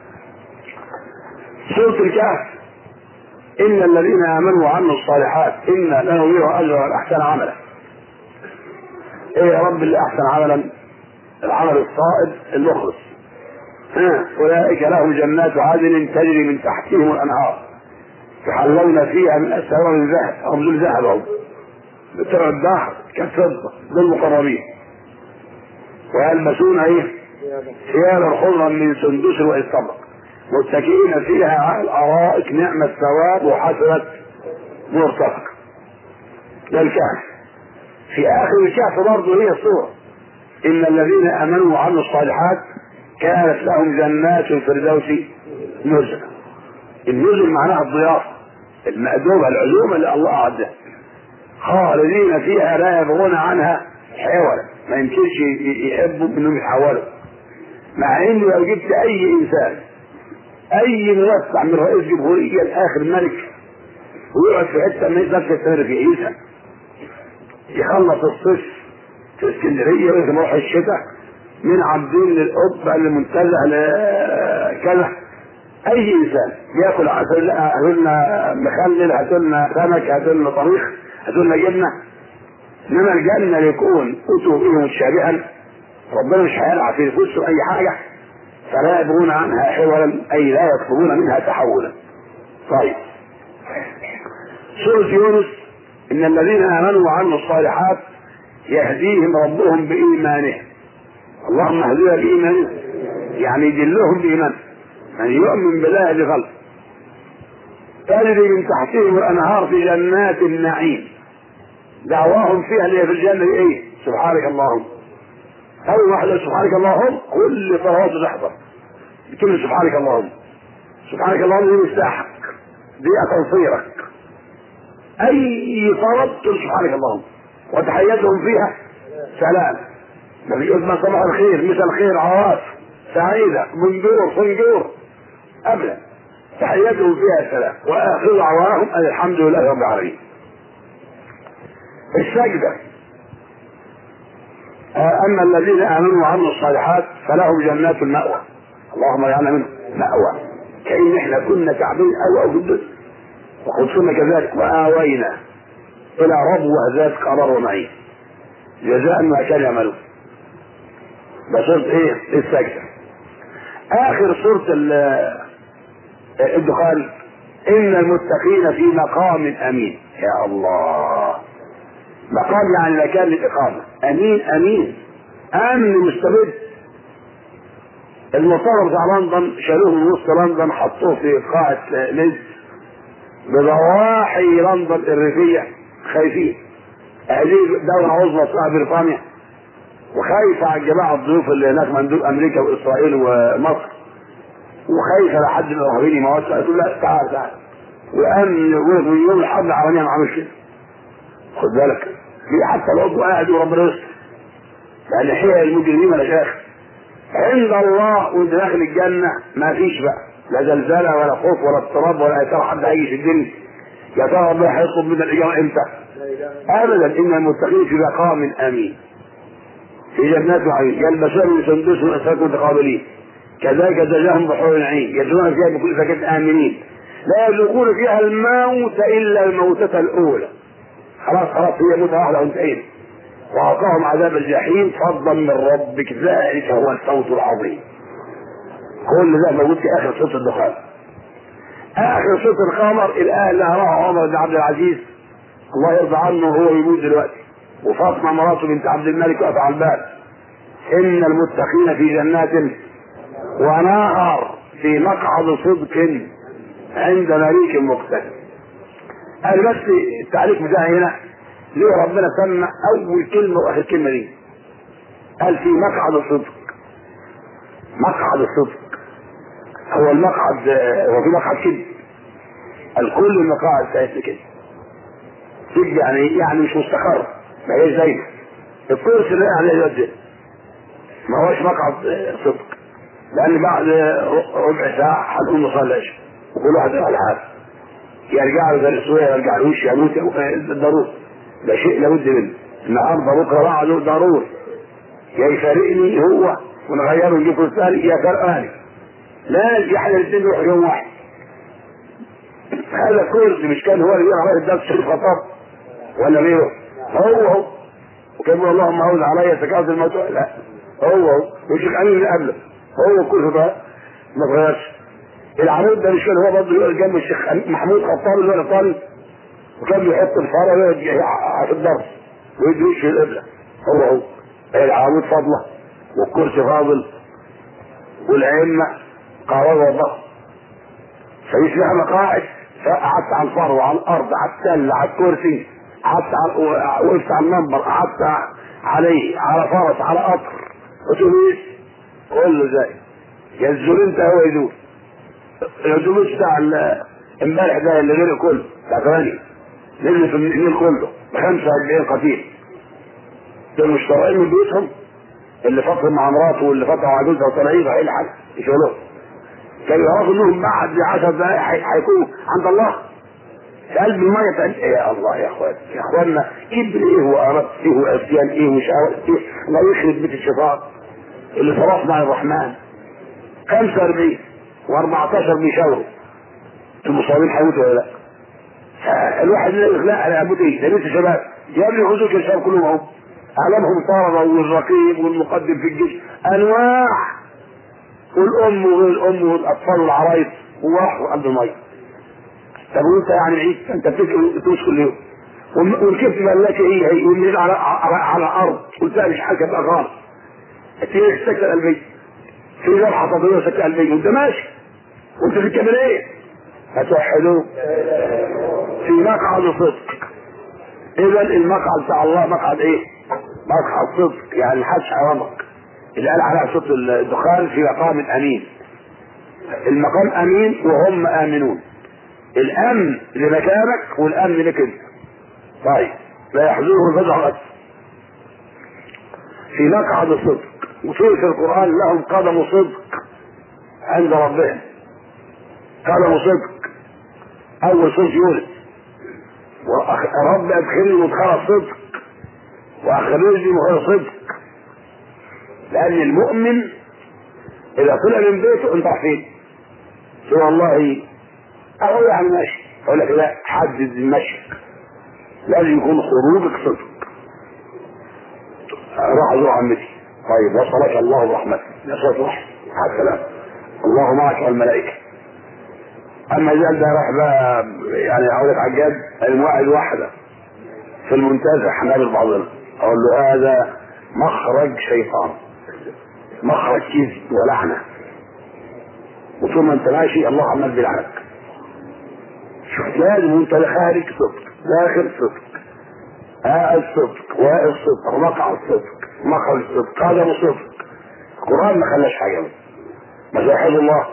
سورة الكهف ان الذين امنوا وعملوا الصالحات انا لا نضيع اجر من احسن عملا. ايه يا رب اللي احسن عملا؟ العمل الصائب المخلص. اولئك لهم جنات عدن تجري من تحتهم الانهار يحلون فيها من اساور من ذهب او من ذهب بترى البحر كالفضه للمقربين ويلبسون ثيابا خضرا من سندس واستبرق متكئين فيها على الارائك نعم الثواب وحسنت مرتفق. ده الكهف. في اخر الكهف برضه هي الصورة ان الذين امنوا وعملوا الصالحات كانت لهم جنات الفردوس نزلا. النزل معناها الضيافة المأدوبة العزومة اللي الله أعدها خالدين فيها لا يبغون عنها حولا. ما يمكنش يحبوا انهم يتحولوا، مع انه لو جبت اي انسان اي موسع من رئيس جمهورية لاخر ملك ويقعد في حته ما يقدرش يستمر في عيسى يخلص الصيف في اسكندريه ويجي يروح الشتاء من عابدين للقبه للمنتزه لكذا، اي انسان ياكل عسل هاتولنا مخلل هاتولنا سمك هاتولنا طبيخ هاتولنا جبنه. انما الجنه يكون اتوا به متشابها ربنا مش هيلعب في نفوسهم اي حاجه فلا يبغون عنها حولا اي لا يطلبون منها تحولا. طيب سورة يونس ان الذين امنوا وعملوا الصالحات يهديهم ربهم بايمانهم. اللهم اهدنا بايمانهم يعني يدلهم بايمان من يؤمن بالله بقلبه تجري من تحتهم الانهار في جنات النعيم دعواهم فيها اللي في الجنه ايه؟ سبحانك اللهم. اول واحده سبحانك اللهم كل صلواته تحضر بتقول سبحانك اللهم. سبحانك اللهم دي مفتاحك دي تنصيرك اي طلب تقول سبحانك اللهم وتحياتهم فيها سلام. ما بيقول ما صباح الخير مساء الخير عواف سعيده منجور صنجور ابدا تحياتهم فيها سلام واخر دعواهم ان الحمد لله رب العالمين. السجده اما الذين امنوا وعملوا الصالحات فلهم جنات المأوى. اللهم اجعلنا منهم مأوى، كأن احنا كنا تعبين قوي في الدنيا وخلصنا كذلك وآوينا الى ربوة ذات قرار ومعين جزاء ما كانوا يعملون. ده سورة ايه؟ السجدة. اخر سورة الدخان ان المتقين في مقام امين. يا الله، مقام يعني مكان للاقامة، امين امين امن مستمر. المطار بتاع لندن شالوه من وسط لندن حطوه في قاعة ليز بضواحي لندن الريفية، خايفين. هذه دولة عظمى اسمها بريطانيا وخايفة على الجماعة الضيوف اللي هناك مندوب امريكا واسرائيل ومصر، وخايفة لحد الارهابيين يموت. تقول لا تعال تعال، وامن ويوم الحرب العالمية ما عملش كده. خد بالك في حتى العضو قاعد وربنا يستر، لان حيل المجرمين ولا شيخ عند الله وانت داخل الجنة ما فيش بقى لا زلزال ولا خوف ولا اضطراب ولا يا ترى حد هيجي في الدنيا يا ترى ربنا هيطلب منا الاجابة امتى. ابدا، ان المتقين في مقام امين في جنات وعيون يلبسون من سندس واسرار متقابلين كذلك جزاهم بحور العين يدخلون فيها بكل فاكهة امنين لا يذوقون فيها الموت الا الموتة الاولى. خلاص هي موتة واحدة وانتهينا. وأعطاهم عذاب الجحيم فضلا من ربك ذلك هو الفوز العظيم. كل ده موجود في آخر سورة الدخان. آخر سورة القمر الآية اللي قراها عمر بن عبد العزيز الله يرضى عنه وهو يموت دلوقتي، وفاطمة مراته بنت عبد الملك واقفة على الباب. إن المتقين في جنات ونهر في مقعد صدق عند مليك مقتدر. قال بس التعليق بتاعي هنا ليه ربنا سمى اول كلمة واخر كلمة دي؟ قال في مقعد الصدق. مقعد الصدق هو المقعد، هو في مقعد كده الكل المقاعد بتاعتنا كده صدق يعني مش مستقر، ما هيش دايما. الكرسي اللي عليه الوجه ما هوش مقعد صدق، لان بعد ربع ساعة هنقوم نصلي العشاء وكل واحد يروح لحاله، يرجع له زي السوية يرجع لهوش يموت ضروري. ده شيء لابد منه. النهارده بكره بعده ضروري يا يفارقني هو ونغيره ونجيب كل ثاني يا فرقاني، لا احنا الاثنين نروح يوم واحد. هذا كرسي مش كان هو اللي بيقرا عليه الدرس شريف خطاب ولا غيره؟ هو وكان يقول اللهم هون عليا سكرات الموت، لا هو والشيخ امين اللي قبله هو كل ده ما اتغيرش. العمود ده مش كان هو برضه يقول جنب الشيخ محمود خطاب اللي هو الايطالي وكان بيحط الفاره في الدرس ويدي وشه القبله. هو العمود فاضله والكرسي فاضل والائمه قرار وضغط. فيصبح مقاعد قعدت على الفار وعلى الارض على التل على الكرسي وقفت على المنبر قعدت عليه على فرس على قطر اتوبيس كله زي ينزل انت هو يدور. الاتوبيس بتاع امبارح ده اللي غير كله بتاع 8 نزل في النيل كله ب 45 قتيل. دول مش طالعين من بيوتهم، اللي فطر مع مراته واللي فطر مع جوزها وطالعين رايحين لحد يشغلوهم. كانوا يعرفوا انهم بعد 10 دقائق هيكونوا عند الله في قلب الميه. يا الله يا اخوانا كبر ايه واراد ايه واسيان ايه وشهوات ايه، الله يخرب بيت الشيطان اللي صرف مع الرحمن 45 و14 بيشاوروا المصابين هيموتوا ولا لا. الواحد لا انا ابوت ايه ده لسه شباب يا ابني خذوك الشباب كلهم اهو اعلامهم طلبه والرقيب والمقدم في الجيش انواع والام وغير الام والاطفال والعرايس وراحوا قلب الميه. طب وانت يعني عيد انت بتوش كل يوم والكيف ملاكي هي والليل على الارض قلت لها مش حاجه بقى غلط تيجي سكه قلبي في ذبحه طبيعيه سكه قلبي وانت ماشي وانت في الكبريه هتوحدوه في مقعد صدق. اذا المقعد بتاع الله مقعد ايه؟ مقعد صدق يعني محدش حرمك. اللي قال على صوت الدخان في مقام امين. المقام امين وهم امنون. الامن لمكانك والامن لك انت. طيب لا يحزنه الفزع اكثر. في مقعد صدق وفي القران لهم قدم صدق عند ربهم. قدم صدق اول صوت يونس رب ادخلني مدخل الصدق واخرجني مدخل صدق لان المؤمن اذا طلع من بيته انت فين؟ شو والله اقول يعني ماشي، اقول لك لا، حدد المشي، لازم يكون خروجك صدق. راح ازور عمتي، طيب وصلك الله برحمته، يا صوت رحمه على السلام، الله معك والملائكه. اما اذا ده راح بقى يعني اقول لك على الجد، المواعظ واحده في المنتزه هنقابل بعضنا، اقول له هذا مخرج شيطان، مخرج كذب ولعنه، وطول ما انت ماشي الله عمال بيلعنك. شوف لازم وانت خارج صدق، داخل صدق، قاعد صدق، واقف صدق، مقعد صدق، مخرج صدق، قدم صدق. القرآن ما خلاش حاجه، ما توحد الله.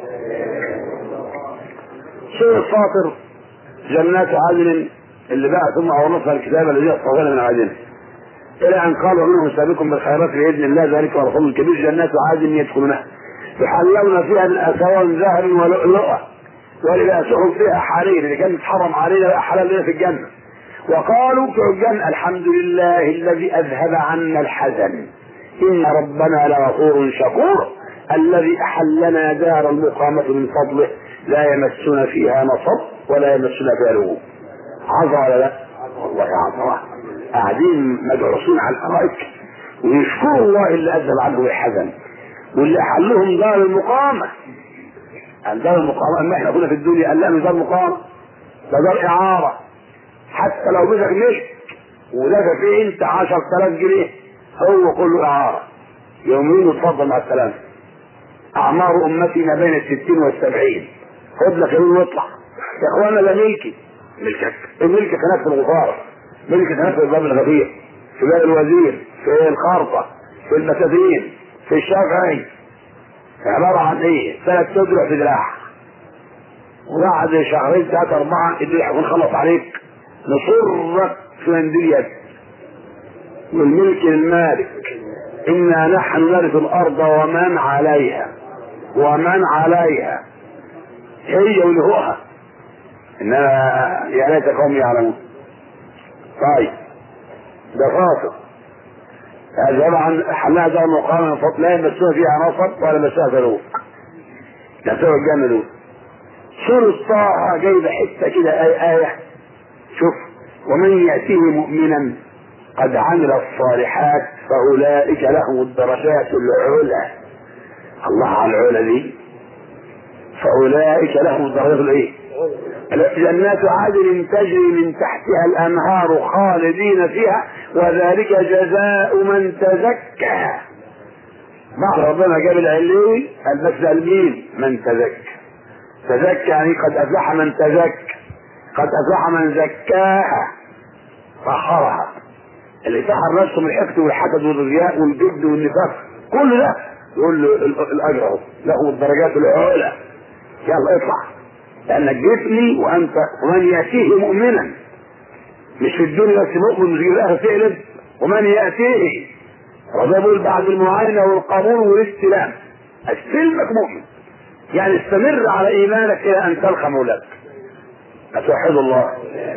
سورة فاطر جنات عدن اللي بقى ثم اورثنا الكتاب الذي اصطفينا من عدن، الى ان قالوا منهم سابقكم بالخيرات باذن الله ذلك ورسول الكبير، جنات عدن يدخلونها يحلون فيها من اساور ذهب ولؤلؤه ولباسهم فيها حرير، اللي كان يتحرم علينا حلال لنا في الجنه. وقالوا في الجنه الحمد لله الذي اذهب عنا الحزن ان ربنا لغفور شكور الذي احلنا دار المقامه من فضله لا يمسنا فيها نصب ولا يمسنا فيها لغوب. عظمه ولا لا؟ والله عظمه. قاعدين مدعوسين على الارائك ويشكروا الله اللي اذهب عنهم الحزن واللي احلهم دار المقامه. دار المقامه اما احنا كنا في الدنيا قال لا دار مقامه، ده دار اعاره، حتى لو مسك مشت ودفع فيه انت 10,000 جنيه هو كله اعاره، يومين وتفضل مع السلامه. اعمار امتي ما بين 60 و70، خد لك يوم واطلع يا اخوانا، ده ملكي، ملكك، الملك هناك في الغفاره، ملك هناك في الباب الغفير، في باب الوزير، في الخارطه، في المسافين، في الشافعي. عباره عن ايه؟ 3 تدرع في دراع، وبعد شهرين 3 4 الدراع يكون خلص عليك، نصرك في منديل يد. والملك للمالك، انا نحن نرث الارض ومن عليها، ومن عليها هي ولهوها، انما يا ليت قوم يعلمون. طيب ده فاصل، هذا طبعا حلها دار مقام من فضل لا يمسوها فيها نصب ولا يمسوها فلوك، لا سوى الجنة دول. سورة طه جايبة حتة كده آية، شوف، ومن يأتيه مؤمنا قد عمل الصالحات فأولئك لهم الدرجات العلى. الله على العلى دي، فأولئك لهم الدرجات الايه؟ جنات عدن تجري من تحتها الأنهار خالدين فيها وذلك جزاء من تزكى. بعد ربنا جاب العلوي قال بس مين؟ من تزكى. تزكى يعني قد أفلح من تزكى، قد أفلح من زكاها طهرها. اللي طهر نفسه من الحقد والحسد والرياء والجد والنفاق كل ده يقول له الأجر له الدرجات العلى، يلا اطلع لأنك جيت لي وأنت. ومن يأتيه مؤمنا، مش في الدنيا بس مؤمن مش الآخر تقلب، ومن يأتيه رضا بيقول بعد المعاينة والقبول والاستلام استلمك مؤمن، يعني استمر على إيمانك إلى أن تلقى مولاك. أتوحد الله.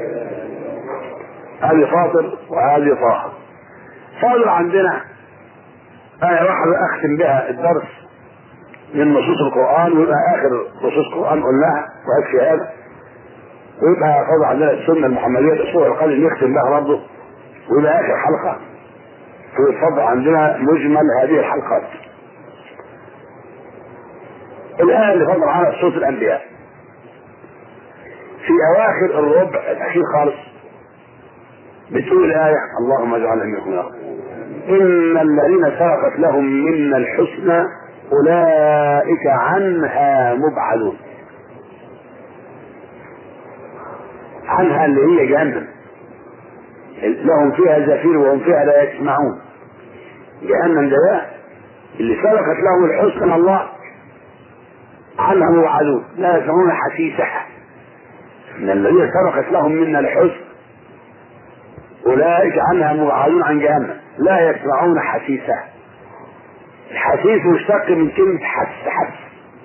هذه فاطر وهذه طه. فاضل عندنا آية واحدة أختم بها الدرس من نصوص القرآن، ويبقى آخر نصوص القرآن قلناها ويكفي هذا، ويبقى فاضل عندنا السنة المحمدية الأسبوع القادم نختم بها برضه، ويبقى آخر حلقة. ويتفضل عندنا مجمل هذه الحلقات. الآية اللي فضل عنها صوت الأنبياء في أواخر الربع الأخير خالص بتقول الآية اللهم اجعلنا منكم يا رب. إن الذين سبقت لهم منا الحسنى أولئك عنها مبعدون. عنها اللي هي جهنم، لهم فيها زفير وهم فيها لا يسمعون. جهنم ده اللي سبقت لهم الحسنى الله عنها مبعدون لا يسمعون حسيسها. إن الذين سبقت لهم منا الحسنى أولئك عنها مبعدون عن جهنم لا يسمعون حسيسها. الحسيس مشتق من كلمة حس. حس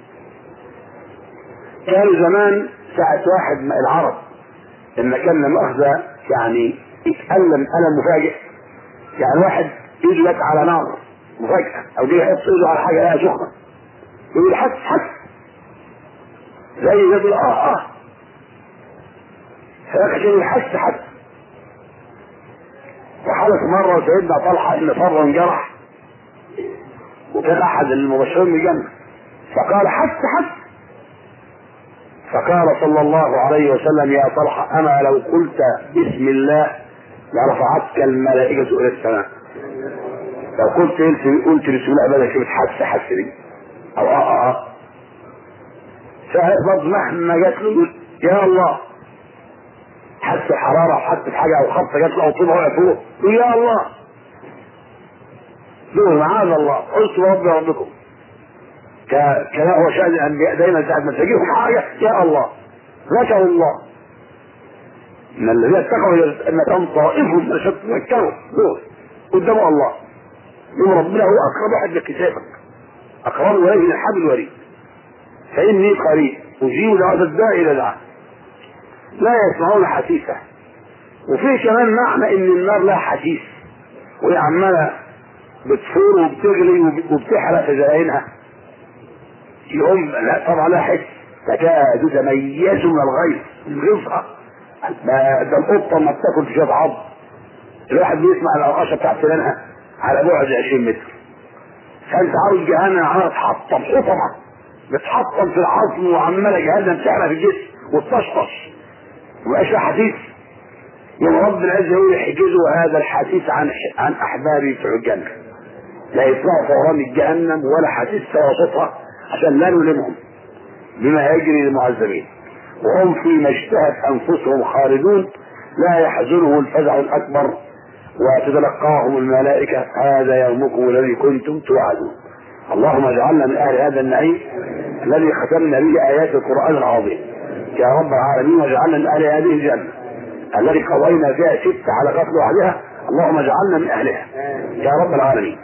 كانوا زمان ساعة واحد العرب لما كان مؤاخذة يعني يتألم ألم مفاجئ، يعني واحد يجلس على نار مفاجأة، او جه يحط ايده على حاجة لها سخنة يقول حس زي يقول فاكشن حس. وحدث مرة سيدنا طلحة ان فر انجرح وكان احد المبشرين بالجنة فقال حس. فقال صلى الله عليه وسلم يا طلحة اما لو قلت بسم الله لرفعتك الملائكة الى السماء. لو قلت بسم الله بدك بتحس دي او فبرضه مهما جات له يا الله حس حرارة وحس حاجة او خبطة جات له او طوبة وقع فوق يا الله دول معاذ الله قلت ربي ربكم كما هو شأن الأنبياء دايما ساعة ما تجيهم حاجة يا الله ذكروا الله ان الذين اتقوا ان كان طائفهم اشد تذكروا دول قداموا الله يوم ربنا هو اقرب واحد لكتابك اقرب اليه من الحبل الوريد فاني قريب اجيب دعوة الداعي الى دعاء لا يسمعون حسيسه. وفي كمان معنى ان النار لها حسيس وهي عماله بتفور وبتغلي وبتحرق في زباينها يقوم لا طبعا لها حس تكاد تميز من الغيظ الغيظة ده القطه ما بتاكل في شويه عظم الواحد بيسمع القرقشه بتاعت سنانها على بعد 20 متر فانت عاوز جهنم عماله تحطم حطمه بتحطم في العظم وعماله جهنم تحرق في الجسم وتطشطش ومبقاش لها حسيس. يوم رب العزه يقول يحجزوا هذا الحسيس عن احبابي في الجنه لا يسمعوا فوران الجهنم ولا حسيس صوتها عشان لا نلمهم بما يجري للمعذبين وهم فيما اشتهت انفسهم خالدون لا يحزنهم الفزع الاكبر وتتلقاهم الملائكه هذا يومكم الذي كنتم توعدون. اللهم اجعلنا من اهل هذا النعيم الذي ختمنا به ايات القران العظيم يا رب العالمين واجعلنا من اهل هذه الجنه الذي قضينا فيها 6 حلقات لوحدها اللهم اجعلنا من اهلها يا رب العالمين.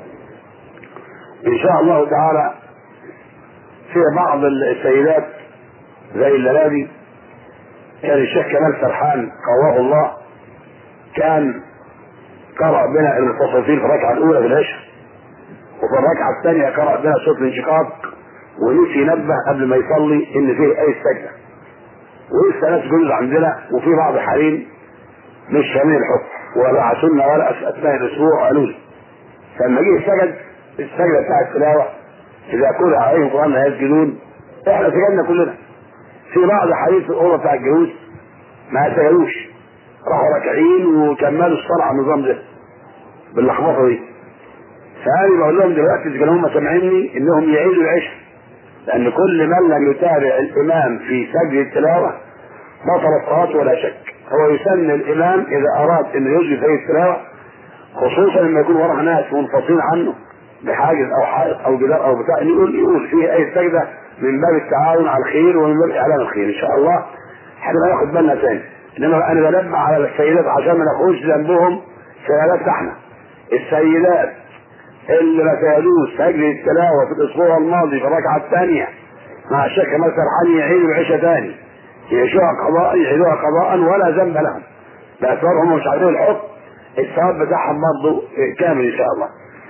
ان شاء الله تعالى في بعض السيدات زي الليالي كان الشيخ كمال سرحان قواه الله كان قرأ بنا المتصوفين في الركعة الأولى في العشاء وفي الركعة الثانية قرأ بنا صوت الانشقاق ونسي ينبه قبل ما يصلي إن فيه أي سجدة ولسه ناس جلوس عندنا وفي بعض حريم مش فاهمين الحكم ولا بعثونا ولا أثناء الأسبوع قالوا لي فلما جه السجدة بتاعت التلاوة إذا قرأ عليهم القرآن لا يسجدون إحنا سجدنا كلنا. في بعض حديث الأوضة بتاع الجلوس ما سجدوش راحوا راكعين وكملوا الصلاة على النظام ده باللخبطة دي. فأنا بقول لهم دلوقتي إذا كانوا هم سامعيني إنهم يعيدوا العشاء لأن كل من لم يتابع الإمام في سجد التلاوة بطل الصلاة ولا شك. هو يسن الإمام إذا أراد إنه يجري في التلاوة خصوصا لما يكون وراء ناس منفصلين عنه بحاجز أو حائط أو جدار أو بتاع يقول فيه أي سجدة من باب التعاون على الخير ومن باب إعلان الخير إن شاء الله احنا هناخد بالنا تاني. إنما أنا بنبه على السيدات عشان ما ناخدش ذنبهم سيدات احنا السيدات اللي ما سيدوش سجد التلاوة في الأسبوع الماضي في الركعة الثانية مع الشيخ كمال سرحان يعيدوا العشاء ثاني يعيدوها قضاء ولا ذنب لهم بأسبابهم مش عارفين الحكم الثواب بتاعهم برضه كامل إن شاء الله.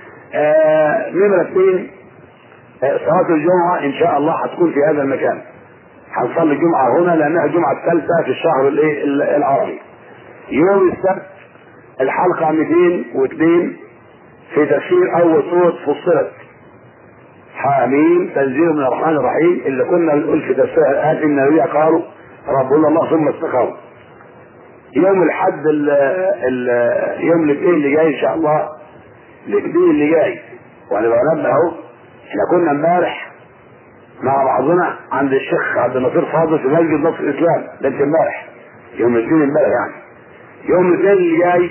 نمرة 2 صلاة الجمعة إن شاء الله هتكون في هذا المكان هنصلي الجمعة هنا لأنها الجمعة الثالثة في الشهر العربي. يوم السبت الحلقة 202 في تفسير أول سورة فصلت حاميم تنزيل من الرحمن الرحيم اللي كنا بنقول في تفسير الآن إن النبي قالوا ربنا الله ثم استقاموا. يوم الحد يوم الاثنين اللي جاي إن شاء الله الاثنين اللي جاي وأنا بنبه أهو احنا كنا امبارح مع بعضنا عند الشيخ عبد الناصر فاضل في مسجد نصر الإسلام ده امبارح يوم الاثنين امبارح يعني. يوم الاثنين اللي جاي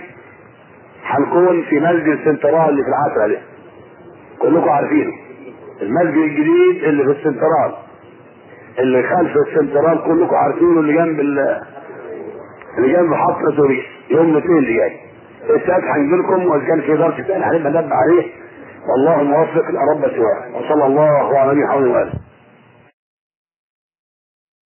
هنكون في مسجد سنترال اللي في العتبة ده كلكم عارفينه المسجد الجديد اللي في السنترال اللي خلف السنترال كلكم عارفينه اللي جنب محطة توريس. يوم الاثنين اللي جاي السبت هنجيلكم واذا كان في ظرف تاني هنبقى ننبه عليه والله موفق لا رب سواه وصلى الله على نبينا محمد وآله.